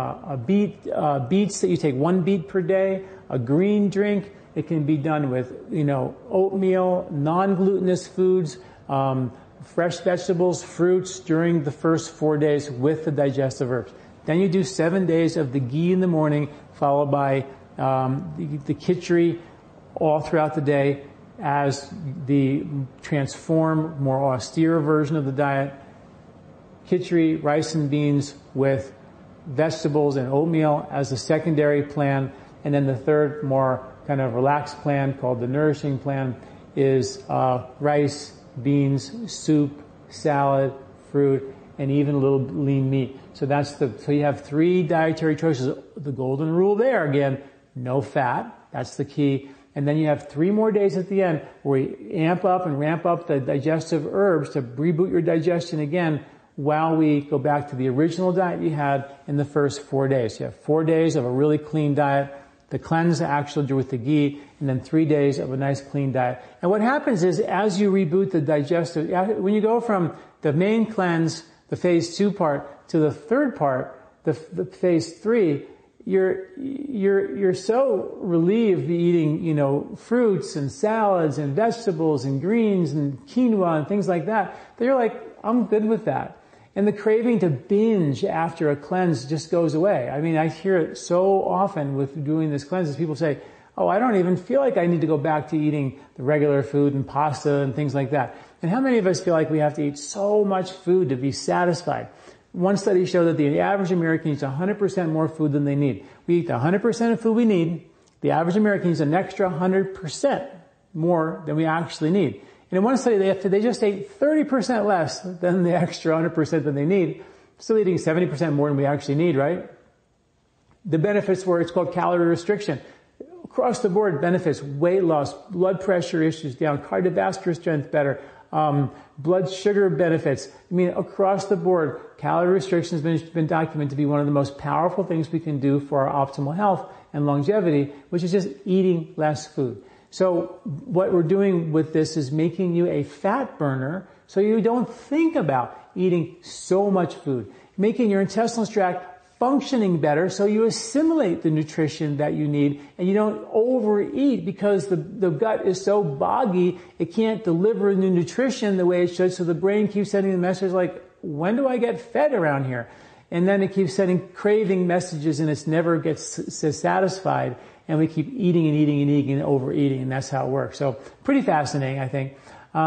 beets that you take 1 beet per day, a green drink. It can be done with, oatmeal, non-glutinous foods, fresh vegetables, fruits during the first 4 days with the digestive herbs. Then you do 7 days of the ghee in the morning, followed by the khichdi all throughout the day as the transformed, more austere version of the diet. Khichdi, rice and beans with vegetables and oatmeal as the secondary plan. And then the third, more kind of relaxed plan called the nourishing plan is rice, beans, soup, salad, fruit, and even a little lean meat. So so you have 3 dietary choices. The golden rule there, again, no fat. That's the key. And then you have 3 more days at the end where we amp up and ramp up the digestive herbs to reboot your digestion again while we go back to the original diet you had in the first 4 days. You have 4 days of a really clean diet, the cleanse actually with the ghee, and then 3 days of a nice clean diet. And what happens is as you reboot the digestive, when you go from the main cleanse, the phase 2 part, to the third part, the phase 3, you're so relieved eating, fruits and salads and vegetables and greens and quinoa and things like that you're like, I'm good with that. And the craving to binge after a cleanse just goes away. I mean, I hear it so often with doing this cleanse. People say, oh, I don't even feel like I need to go back to eating the regular food and pasta and things like that. And how many of us feel like we have to eat so much food to be satisfied? One study showed that the average American eats 100% more food than they need. We eat 100% of food we need. The average American eats an extra 100% more than we actually need. And in one study, they just ate 30% less than the extra 100% than they need. Still eating 70% more than we actually need, right? The benefits were, it's called calorie restriction. Across the board benefits, weight loss, blood pressure issues down, cardiovascular strength better, blood sugar benefits. I mean, across the board, calorie restriction has been documented to be one of the most powerful things we can do for our optimal health and longevity, which is just eating less food. So what we're doing with this is making you a fat burner so you don't think about eating so much food, making your intestinal tract functioning better so you assimilate the nutrition that you need and you don't overeat because the gut is so boggy it can't deliver the nutrition the way it should, so the brain keeps sending the message like, when do I get fed around here? And then it keeps sending craving messages and it never gets satisfied, and we keep eating and eating and eating and overeating, and that's how it works. So pretty fascinating, I think.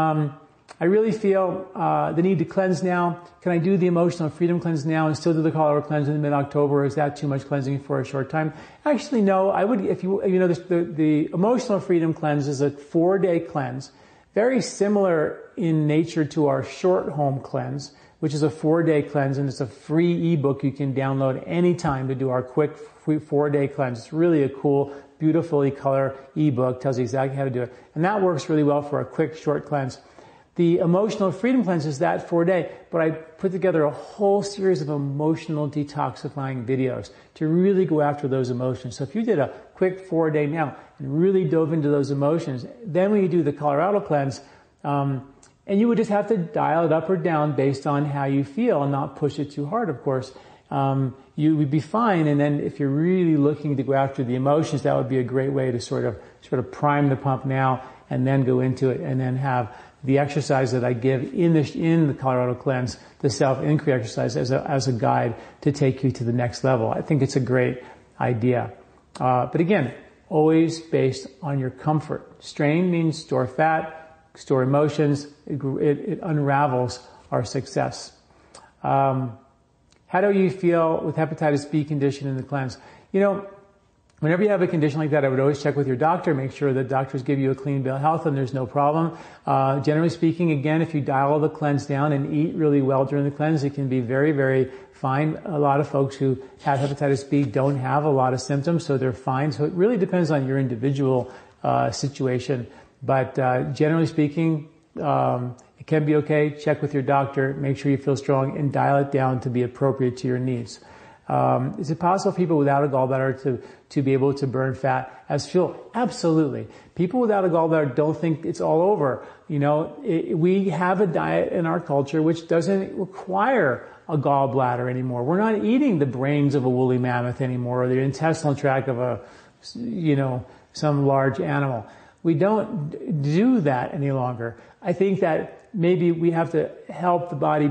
I really feel the need to cleanse now. Can I do the emotional freedom cleanse now and still do the Colorado cleanse in mid-October? Is that too much cleansing for a short time? Actually, no. I would, if the emotional freedom cleanse is a 4-day cleanse, very similar in nature to our short home cleanse, which is a 4-day cleanse, and it's a free ebook you can download anytime to do our quick 4-day cleanse. It's really a cool, beautifully color ebook, tells you exactly how to do it. And that works really well for a quick, short cleanse. The emotional freedom cleanse is that 4-day, but I put together a whole series of emotional detoxifying videos to really go after those emotions. So if you did a quick 4-day now and really dove into those emotions, then when you do the Colorado cleanse, and you would just have to dial it up or down based on how you feel and not push it too hard, of course, you would be fine. And then if you're really looking to go after the emotions, that would be a great way to sort of prime the pump now and then go into it and then have the exercise that I give in the Colorado cleanse, the self-inquiry exercise as a guide to take you to the next level. I think it's a great idea. But again, always based on your comfort. Strain means store fat, store emotions. It unravels our success. How do you feel with hepatitis B condition in the cleanse? Whenever you have a condition like that, I would always check with your doctor, make sure that doctors give you a clean bill of health and there's no problem. Generally speaking, again, if you dial the cleanse down and eat really well during the cleanse, it can be very, very fine. A lot of folks who have hepatitis B don't have a lot of symptoms, so they're fine. So it really depends on your individual situation. But generally speaking, it can be okay. Check with your doctor, make sure you feel strong, and dial it down to be appropriate to your needs. Is it possible for people without a gallbladder to be able to burn fat as fuel? Absolutely. People without a gallbladder don't think it's all over. We have a diet in our culture which doesn't require a gallbladder anymore. We're not eating the brains of a woolly mammoth anymore or the intestinal tract of some large animal. We don't do that any longer. I think that maybe we have to help the body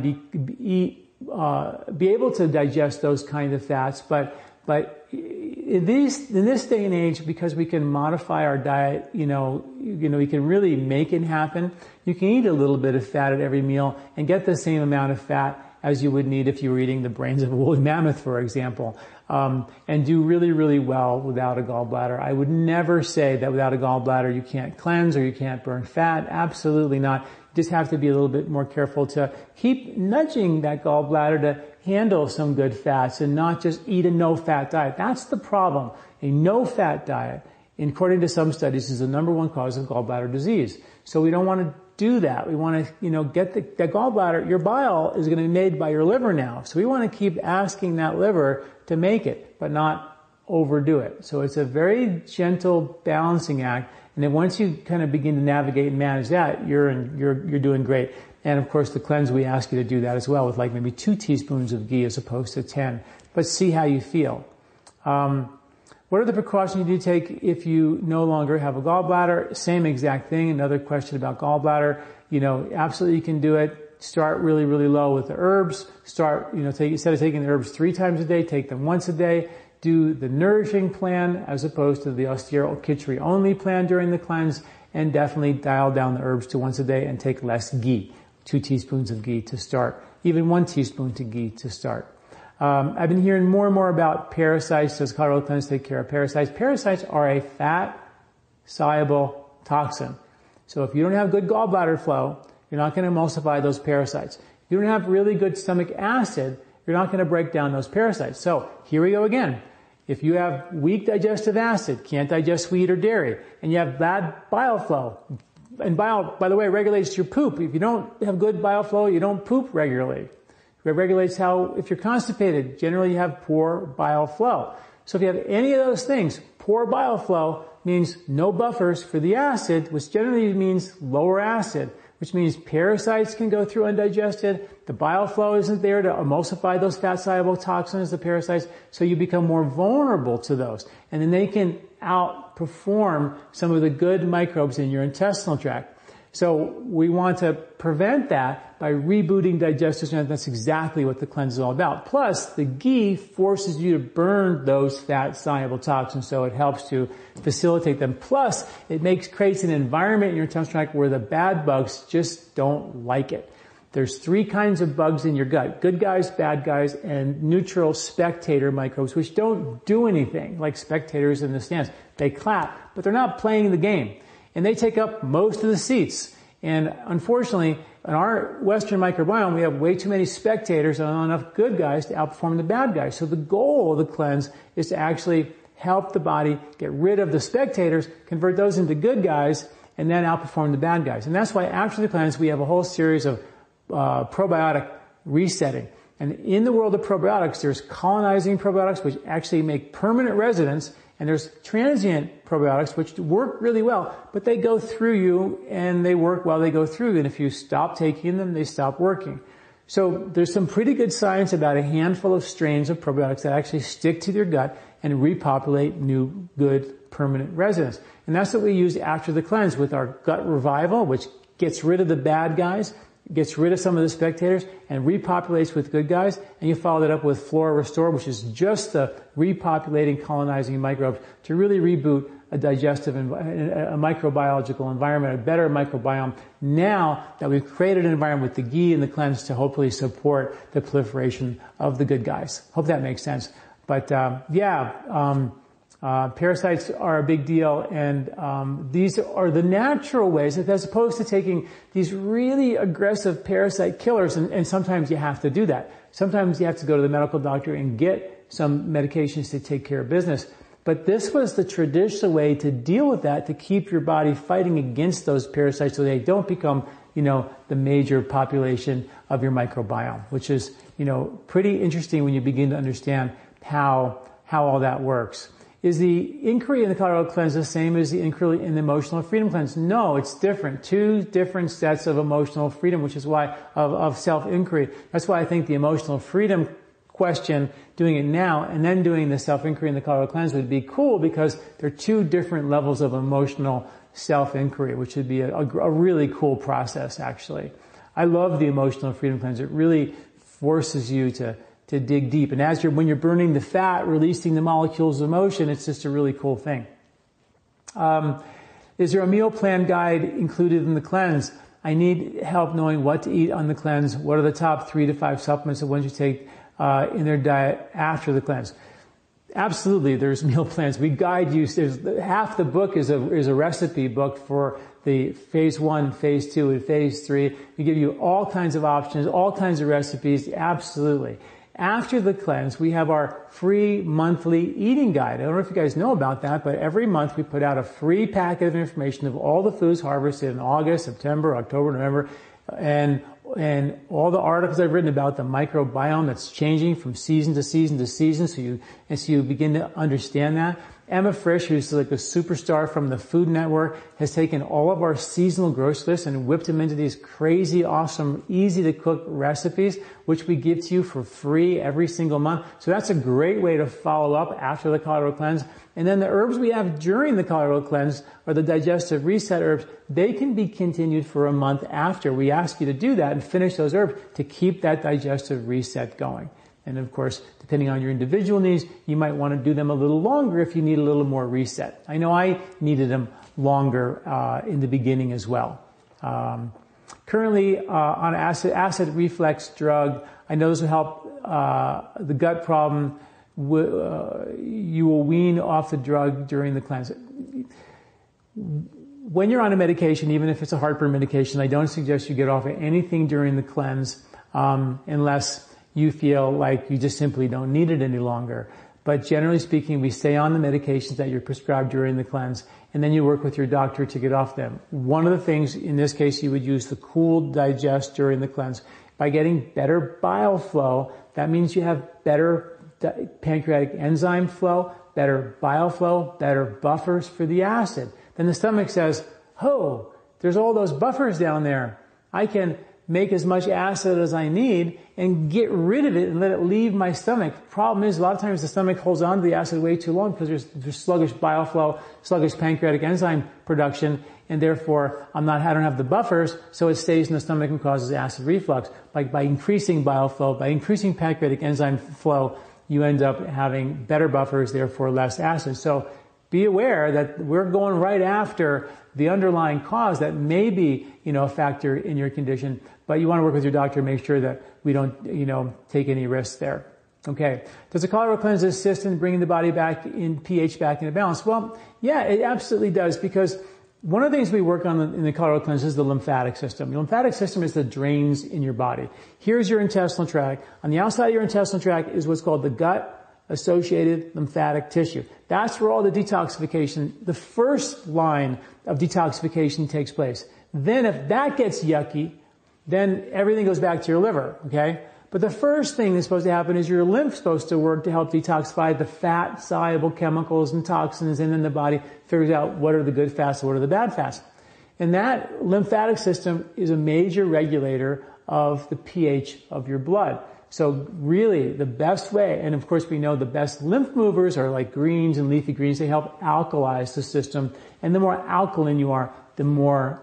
be able to digest those kind of fats, but in this day and age, because we can modify our diet, we can really make it happen. You can eat a little bit of fat at every meal and get the same amount of fat as you would need if you were eating the brains of a woolly mammoth, for example, and do really, really well without a gallbladder. I would never say that without a gallbladder you can't cleanse or you can't burn fat. Absolutely not. You just have to be a little bit more careful to keep nudging that gallbladder to handle some good fats and not just eat a no-fat diet. That's the problem. A no-fat diet, according to some studies, is the number one cause of gallbladder disease. So we don't want to do that. We want to, get the gallbladder, your bile is going to be made by your liver now. So we want to keep asking that liver to make it, but not overdo it. So it's a very gentle balancing act. And then once you kind of begin to navigate and manage that, you're doing great. And of course the cleanse, we ask you to do that as well with like maybe 2 teaspoons of ghee as opposed to 10. But see how you feel. What are the precautions you do take if you no longer have a gallbladder? Same exact thing. Another question about gallbladder. Absolutely you can do it. Start really, really low with the herbs. Instead of taking the herbs 3 times a day, take them once a day. Do the nourishing plan as opposed to the austere khichdi only plan during the cleanse, and definitely dial down the herbs to once a day and take less ghee. 2 teaspoons of ghee to start. Even 1 teaspoon of ghee to start. I've been hearing more and more about parasites. Does Colorado Cleanse take care of parasites? Parasites are a fat-soluble toxin. So if you don't have good gallbladder flow, you're not going to emulsify those parasites. If you don't have really good stomach acid, you're not going to break down those parasites. So here we go again. If you have weak digestive acid, can't digest wheat or dairy, and you have bad bile flow, and bile, by the way, regulates your poop. If you don't have good bile flow, you don't poop regularly. It regulates if you're constipated, generally you have poor bile flow. So if you have any of those things, poor bile flow means no buffers for the acid, which generally means lower acid, which means parasites can go through undigested. The bile flow isn't there to emulsify those fat-soluble toxins, the parasites, so you become more vulnerable to those. And then they can outperform some of the good microbes in your intestinal tract. So we want to prevent that by rebooting digestive strength. That's exactly what the cleanse is all about. Plus, the ghee forces you to burn those fat-soluble toxins, so it helps to facilitate them. Plus, it creates an environment in your intestinal tract where the bad bugs just don't like it. There's 3 kinds of bugs in your gut: good guys, bad guys, and neutral spectator microbes, which don't do anything, like spectators in the stands. They clap, but they're not playing the game. And they take up most of the seats. And unfortunately, in our Western microbiome, we have way too many spectators and not enough good guys to outperform the bad guys. So the goal of the cleanse is to actually help the body get rid of the spectators, convert those into good guys, and then outperform the bad guys. And that's why after the cleanse, we have a whole series of probiotic resetting. And in the world of probiotics, there's colonizing probiotics, which actually make permanent residence, and there's transient probiotics, which work really well, but they go through you and they work while they go through you. And if you stop taking them, they stop working. So there's some pretty good science about a handful of strains of probiotics that actually stick to your gut and repopulate new, good, permanent residents. And that's what we use after the cleanse with our gut revival, which gets rid of the bad guys, gets rid of some of the spectators, and repopulates with good guys. And you follow that up with Flora Restore, which is just the repopulating, colonizing microbes to really reboot a digestive, a microbiological environment, a better microbiome. Now that we've created an environment with the ghee and the cleanse to hopefully support the proliferation of the good guys. Hope that makes sense. But parasites are a big deal, and these are the natural ways, as opposed to taking these really aggressive parasite killers, and sometimes you have to do that. Sometimes you have to go to the medical doctor and get some medications to take care of business. But this was the traditional way to deal with that, to keep your body fighting against those parasites so they don't become, the major population of your microbiome, which is, pretty interesting when you begin to understand how all that works. Is the inquiry in the Colorado Cleanse the same as the inquiry in the Emotional Freedom Cleanse? No, it's different. 2 different sets of emotional freedom, which is why, of self-inquiry. That's why I think the emotional freedom question, doing it now, and then doing the self-inquiry in the Colorado Cleanse would be cool, because they're 2 different levels of emotional self-inquiry, which would be a really cool process, actually. I love the Emotional Freedom Cleanse. It really forces you to dig deep. And when you're burning the fat, releasing the molecules of emotion, it's just a really cool thing. Is there a meal plan guide included in the cleanse? I need help knowing what to eat on the cleanse. What are the top 3 to 5 supplements that one should take in their diet after the cleanse? Absolutely, there's meal plans. We guide you. Half the book is a recipe book for the phase 1, phase 2, and phase 3. We give you all kinds of options, all kinds of recipes. Absolutely. After the cleanse, we have our free monthly eating guide. I don't know if you guys know about that, but every month we put out a free packet of information of all the foods harvested in August, September, October, November, and all the articles I've written about the microbiome that's changing from season to season to season, so you begin to understand that. Emma Frisch, who's like a superstar from the Food Network, has taken all of our seasonal grocery lists and whipped them into these crazy, awesome, easy to cook recipes, which we give to you for free every single month. So that's a great way to follow up after the Colorado Cleanse. And then the herbs we have during the Colorado Cleanse are the digestive reset herbs. They can be continued for a month after. We ask you to do that and finish those herbs to keep that digestive reset going. And of course, depending on your individual needs, you might want to do them a little longer if you need a little more reset. I know I needed them longer in the beginning as well. Currently on acid reflux drug, I know this will help the gut problem. You will wean off the drug during the cleanse. When you're on a medication, even if it's a heartburn medication, I don't suggest you get off of anything during the cleanse unless you feel like you just simply don't need it any longer. But generally speaking, we stay on the medications that you're prescribed during the cleanse, and then you work with your doctor to get off them. One of the things, in this case, you would use the Cool Digest during the cleanse. By getting better bile flow, that means you have better pancreatic enzyme flow, better bile flow, better buffers for the acid. Then the stomach says, oh, there's all those buffers down there. I can make as much acid as I need and get rid of it and let it leave my stomach. Problem is, a lot of times the stomach holds on to the acid way too long because there's sluggish bile flow, sluggish pancreatic enzyme production, and therefore I don't have the buffers, so it stays in the stomach and causes acid reflux. By increasing bile flow, by increasing pancreatic enzyme flow, you end up having better buffers, therefore less acid. So be aware that we're going right after the underlying cause that may be, a factor in your condition, but you want to work with your doctor and make sure that we don't, take any risks there. Okay. Does the Colorado Cleanse assist in bringing the body back in pH back into balance? Well, yeah, it absolutely does, because one of the things we work on in the Colorado Cleanse is the lymphatic system. The lymphatic system is the drains in your body. Here's your intestinal tract. On the outside of your intestinal tract is what's called the gut-associated lymphatic tissue. That's where all the detoxification, the first line of detoxification takes place. Then if that gets yucky, then everything goes back to your liver, okay? But the first thing that's supposed to happen is your lymph's supposed to work to help detoxify the fat-soluble chemicals and toxins, and then the body figures out what are the good fats and what are the bad fats. And that lymphatic system is a major regulator of the pH of your blood. So really the best way, and of course we know the best lymph movers are like greens and leafy greens. They help alkalize the system. And the more alkaline you are, the more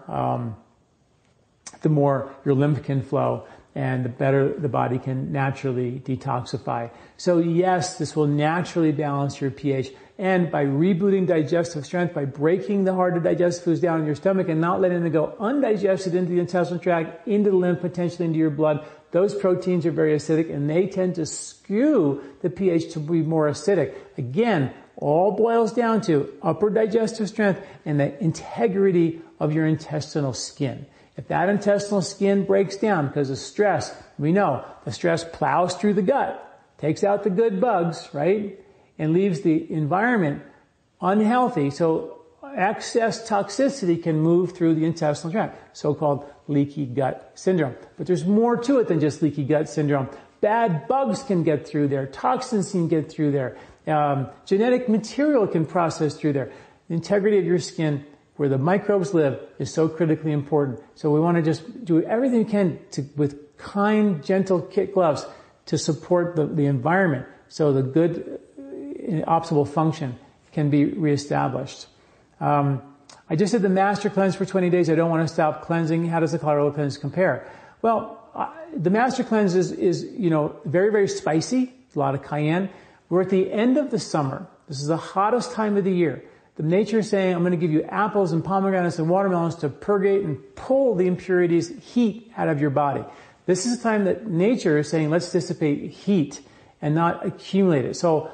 your lymph can flow, and the better the body can naturally detoxify. So yes, this will naturally balance your pH. And by rebooting digestive strength, by breaking the hard to digest foods down in your stomach and not letting them go undigested into the intestinal tract, into the lymph, potentially into your blood, those proteins are very acidic and they tend to skew the pH to be more acidic. Again, all boils down to upper digestive strength and the integrity of your intestinal skin. If that intestinal skin breaks down because of stress, we know the stress plows through the gut, takes out the good bugs, right? And leaves the environment unhealthy. So excess toxicity can move through the intestinal tract, so-called leaky gut syndrome. But there's more to it than just leaky gut syndrome. Bad bugs can get through there. Toxins can get through there. Genetic material can process through there. The integrity of your skin, where the microbes live, is so critically important. So we want to just do everything we can with kind, gentle kid gloves to support the environment so the good optimal function can be reestablished. I just did the Master Cleanse for 20 days. I don't want to stop cleansing. How does the Colorado Cleanse compare? Well, the Master Cleanse is very, very spicy. A lot of cayenne. We're at the end of the summer. This is the hottest time of the year. The nature is saying, I'm going to give you apples and pomegranates and watermelons to purgate and pull the impurities, heat out of your body. This is the time that nature is saying, let's dissipate heat and not accumulate it. So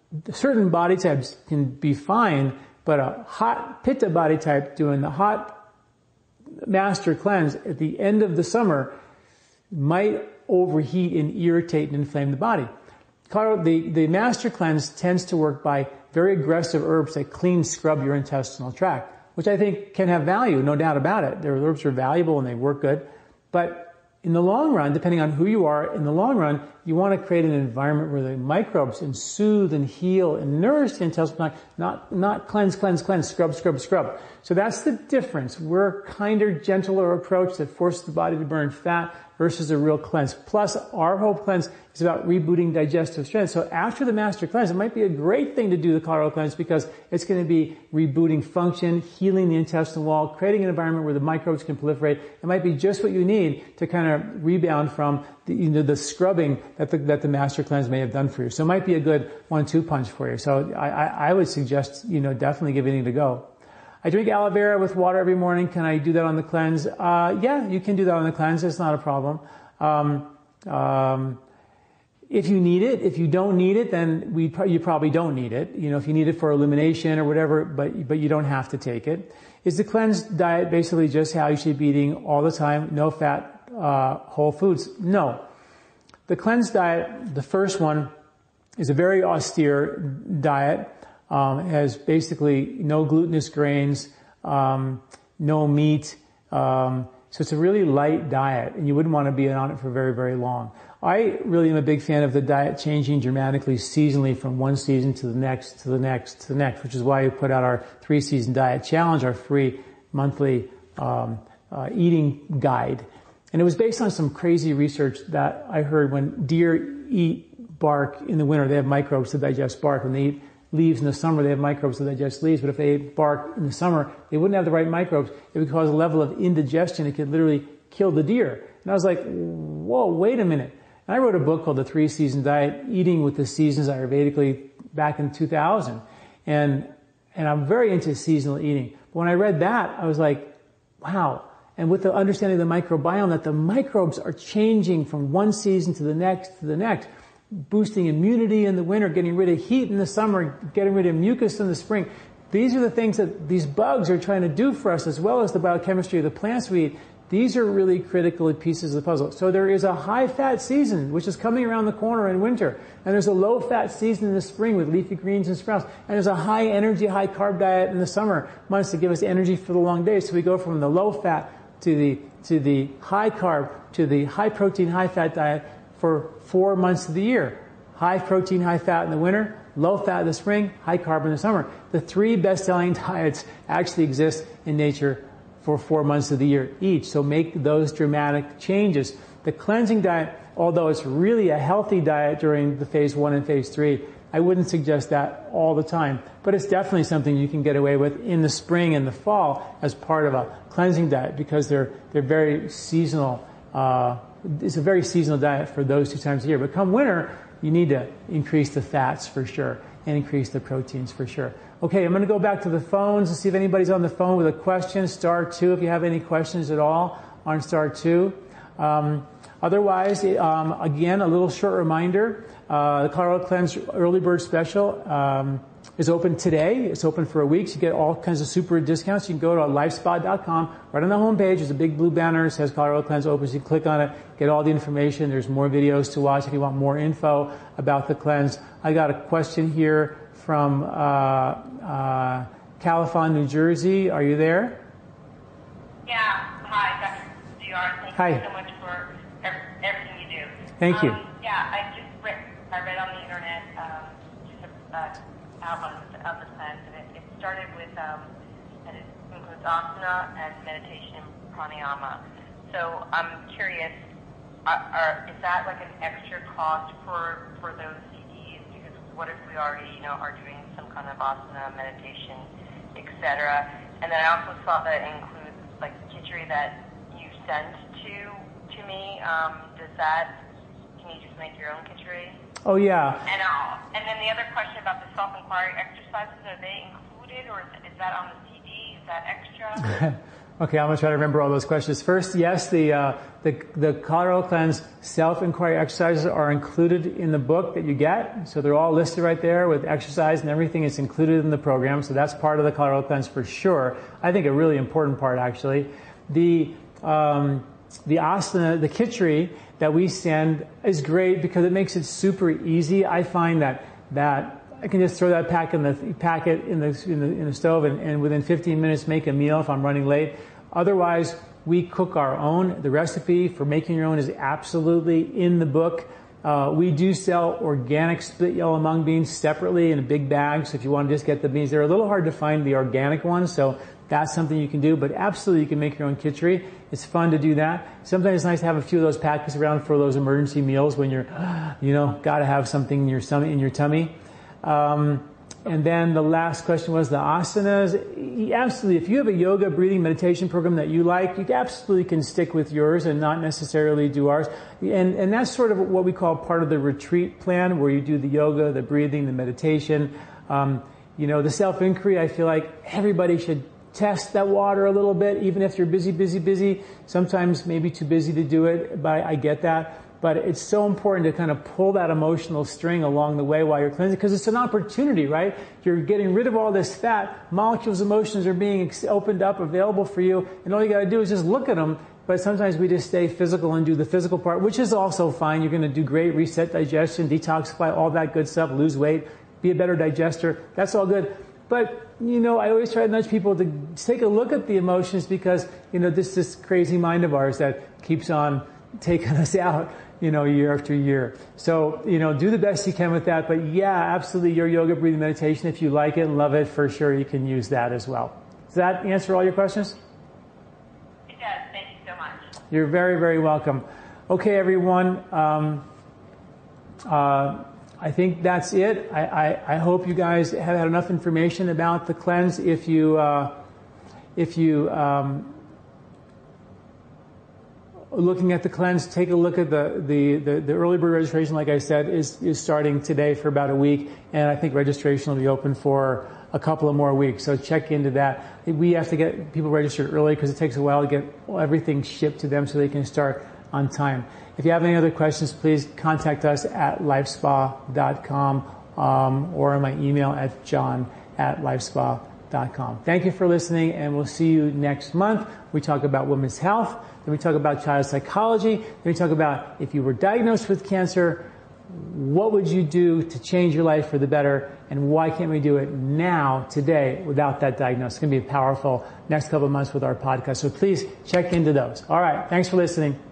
certain body types can be fine, but a hot Pitta body type doing the hot master cleanse at the end of the summer might overheat and irritate and inflame the body. The master cleanse tends to work by very aggressive herbs that clean scrub your intestinal tract, which I think can have value, no doubt about it. Their herbs are valuable and they work good. But in the long run, depending on who you are, in the long run, you want to create an environment where the microbes and soothe and heal and nourish the intestinal tract, not cleanse, scrub. So that's the difference. We're a kinder, gentler approach that forces the body to burn fat versus a real cleanse. Plus, our whole cleanse is about rebooting digestive strength. So after the master cleanse, it might be a great thing to do the Colorado cleanse because it's going to be rebooting function, healing the intestinal wall, creating an environment where the microbes can proliferate. It might be just what you need to kind of rebound from the scrubbing that the master cleanse may have done for you. So it might be a good 1-2 punch for you. So I would suggest, definitely giving it a go. I drink aloe vera with water every morning. Can I do that on the cleanse? Yeah, you can do that on the cleanse. It's not a problem. If you need it, if you don't need it, then you probably don't need it. If you need it for elimination or whatever, but you don't have to take it. Is the cleanse diet basically just how you should be eating all the time? No fat, whole foods? No. The cleanse diet, the first one, is a very austere diet. Has basically no glutinous grains, no meat. So it's a really light diet, and you wouldn't want to be on it for very, very long. I really am a big fan of the diet changing dramatically seasonally from one season to the next, which is why we put out our 3-season diet challenge, our free monthly eating guide. And it was based on some crazy research that I heard. When deer eat bark in the winter, they have microbes to digest bark. When they eat leaves in the summer, they have microbes to digest leaves, but if they ate bark in the summer, they wouldn't have the right microbes. It would cause a level of indigestion. It could literally kill the deer. And I was like, whoa, wait a minute. And I wrote a book called The 3-Season Diet, Eating with the Seasons Ayurvedically, back in 2000. And I'm very into seasonal eating. But when I read that, I was like, wow. And with the understanding of the microbiome, that the microbes are changing from one season to the next, boosting immunity in the winter, getting rid of heat in the summer, getting rid of mucus in the spring. These are the things that these bugs are trying to do for us, as well as the biochemistry of the plants we eat. These are really critical pieces of the puzzle. So there is a high-fat season, which is coming around the corner in winter. And there's a low-fat season in the spring with leafy greens and sprouts. And there's a high-energy, high-carb diet in the summer months to give us energy for the long days. So we go from the low-fat to the high-carb to the high-protein, high-fat diet for 4 months of the year. High protein, high fat in the winter, low fat in the spring, high carb in the summer. The 3 best-selling diets actually exist in nature for 4 months of the year each. So make those dramatic changes. The cleansing diet, although it's really a healthy diet during the phase 1 and phase 3, I wouldn't suggest that all the time. But it's definitely something you can get away with in the spring and the fall as part of a cleansing diet, because they're very seasonal. It's a very seasonal diet for those 2 times a year. But come winter, you need to increase the fats for sure and increase the proteins for sure. Okay, I'm going to go back to the phones and see if anybody's on the phone with a question. *2 if you have any questions at all on *2. Otherwise, again, a little short reminder, the Colorado Cleanse Early Bird Special is open today. It's open for a week. So you get all kinds of super discounts. You can go to lifespa.com. Right on the homepage, there's a big blue banner that says Colorado Cleanse Open. So you click on it, get all the information. There's more videos to watch if you want more info about the cleanse. I got a question here from Califon, New Jersey. Are you there? Yeah. Hi, Dr. DR. Thank you so much for everything you do. Thank you. Yeah, I read on the internet outline of the cleanse, and it started with and it includes asana and meditation and pranayama. So I'm curious, is that like an extra cost for those CDs? Because what if we already are doing some kind of asana, meditation, etc. And then I also saw that it includes like khichdi that you sent to me. Can you just make your own khichdi? Oh, yeah. And then the other question about the self-inquiry exercises, are they included, or is that on the CD? Is that extra? Okay, I'm going to try to remember all those questions. First, yes, the Colorado Cleanse self-inquiry exercises are included in the book that you get. So they're all listed right there with exercise and everything is included in the program. So that's part of the Colorado Cleanse for sure. I think a really important part, actually. The asana, the Khichdi that we send is great because it makes it super easy. I find that I can just throw that packet in the stove and within 15 minutes make a meal if I'm running late. Otherwise, we cook our own. The recipe for making your own is absolutely in the book. We do sell organic split yellow mung beans separately in a big bag. So if you want to just get the beans, they're a little hard to find, the organic ones. So that's something you can do. But absolutely, you can make your own khichdi. It's fun to do that. Sometimes it's nice to have a few of those packets around for those emergency meals when you're, got to have something in your tummy. And then the last question was the asanas. Absolutely, if you have a yoga breathing meditation program that you like, you absolutely can stick with yours and not necessarily do ours. And that's sort of what we call part of the retreat plan, where you do the yoga, the breathing, the meditation. The self-inquiry, I feel like everybody should test that water a little bit, even if you're busy. Sometimes maybe too busy to do it, but I get that. But it's so important to kind of pull that emotional string along the way while you're cleansing, because it's an opportunity, right? You're getting rid of all this fat. Molecules, emotions are being opened up, available for you, and all you got to do is just look at them. But sometimes we just stay physical and do the physical part, which is also fine. You're going to do great, reset digestion, detoxify, all that good stuff, lose weight, be a better digester. That's all good. But, I always try to nudge people to take a look at the emotions because, this crazy mind of ours that keeps on taking us out, year after year. So, do the best you can with that. But yeah, absolutely, your yoga breathing meditation, if you like it and love it, for sure you can use that as well. Does that answer all your questions? It does. Thank you so much. You're very, very welcome. Okay, everyone. I think that's it. I hope you guys have had enough information about the cleanse. If you looking at the cleanse, take a look at the early bird registration, like I said, is starting today for about a week, and I think registration will be open for a couple of more weeks. So check into that. We have to get people registered early because it takes a while to get everything shipped to them so they can start on time. If you have any other questions, please contact us at lifespa.com or on my email at john@lifespa.com. Thank you for listening, and we'll see you next month. We talk about women's health. Then we talk about child psychology. Then we talk about if you were diagnosed with cancer, what would you do to change your life for the better, and why can't we do it now, today, without that diagnosis? It's going to be powerful next couple of months with our podcast. So please check into those. All right. Thanks for listening.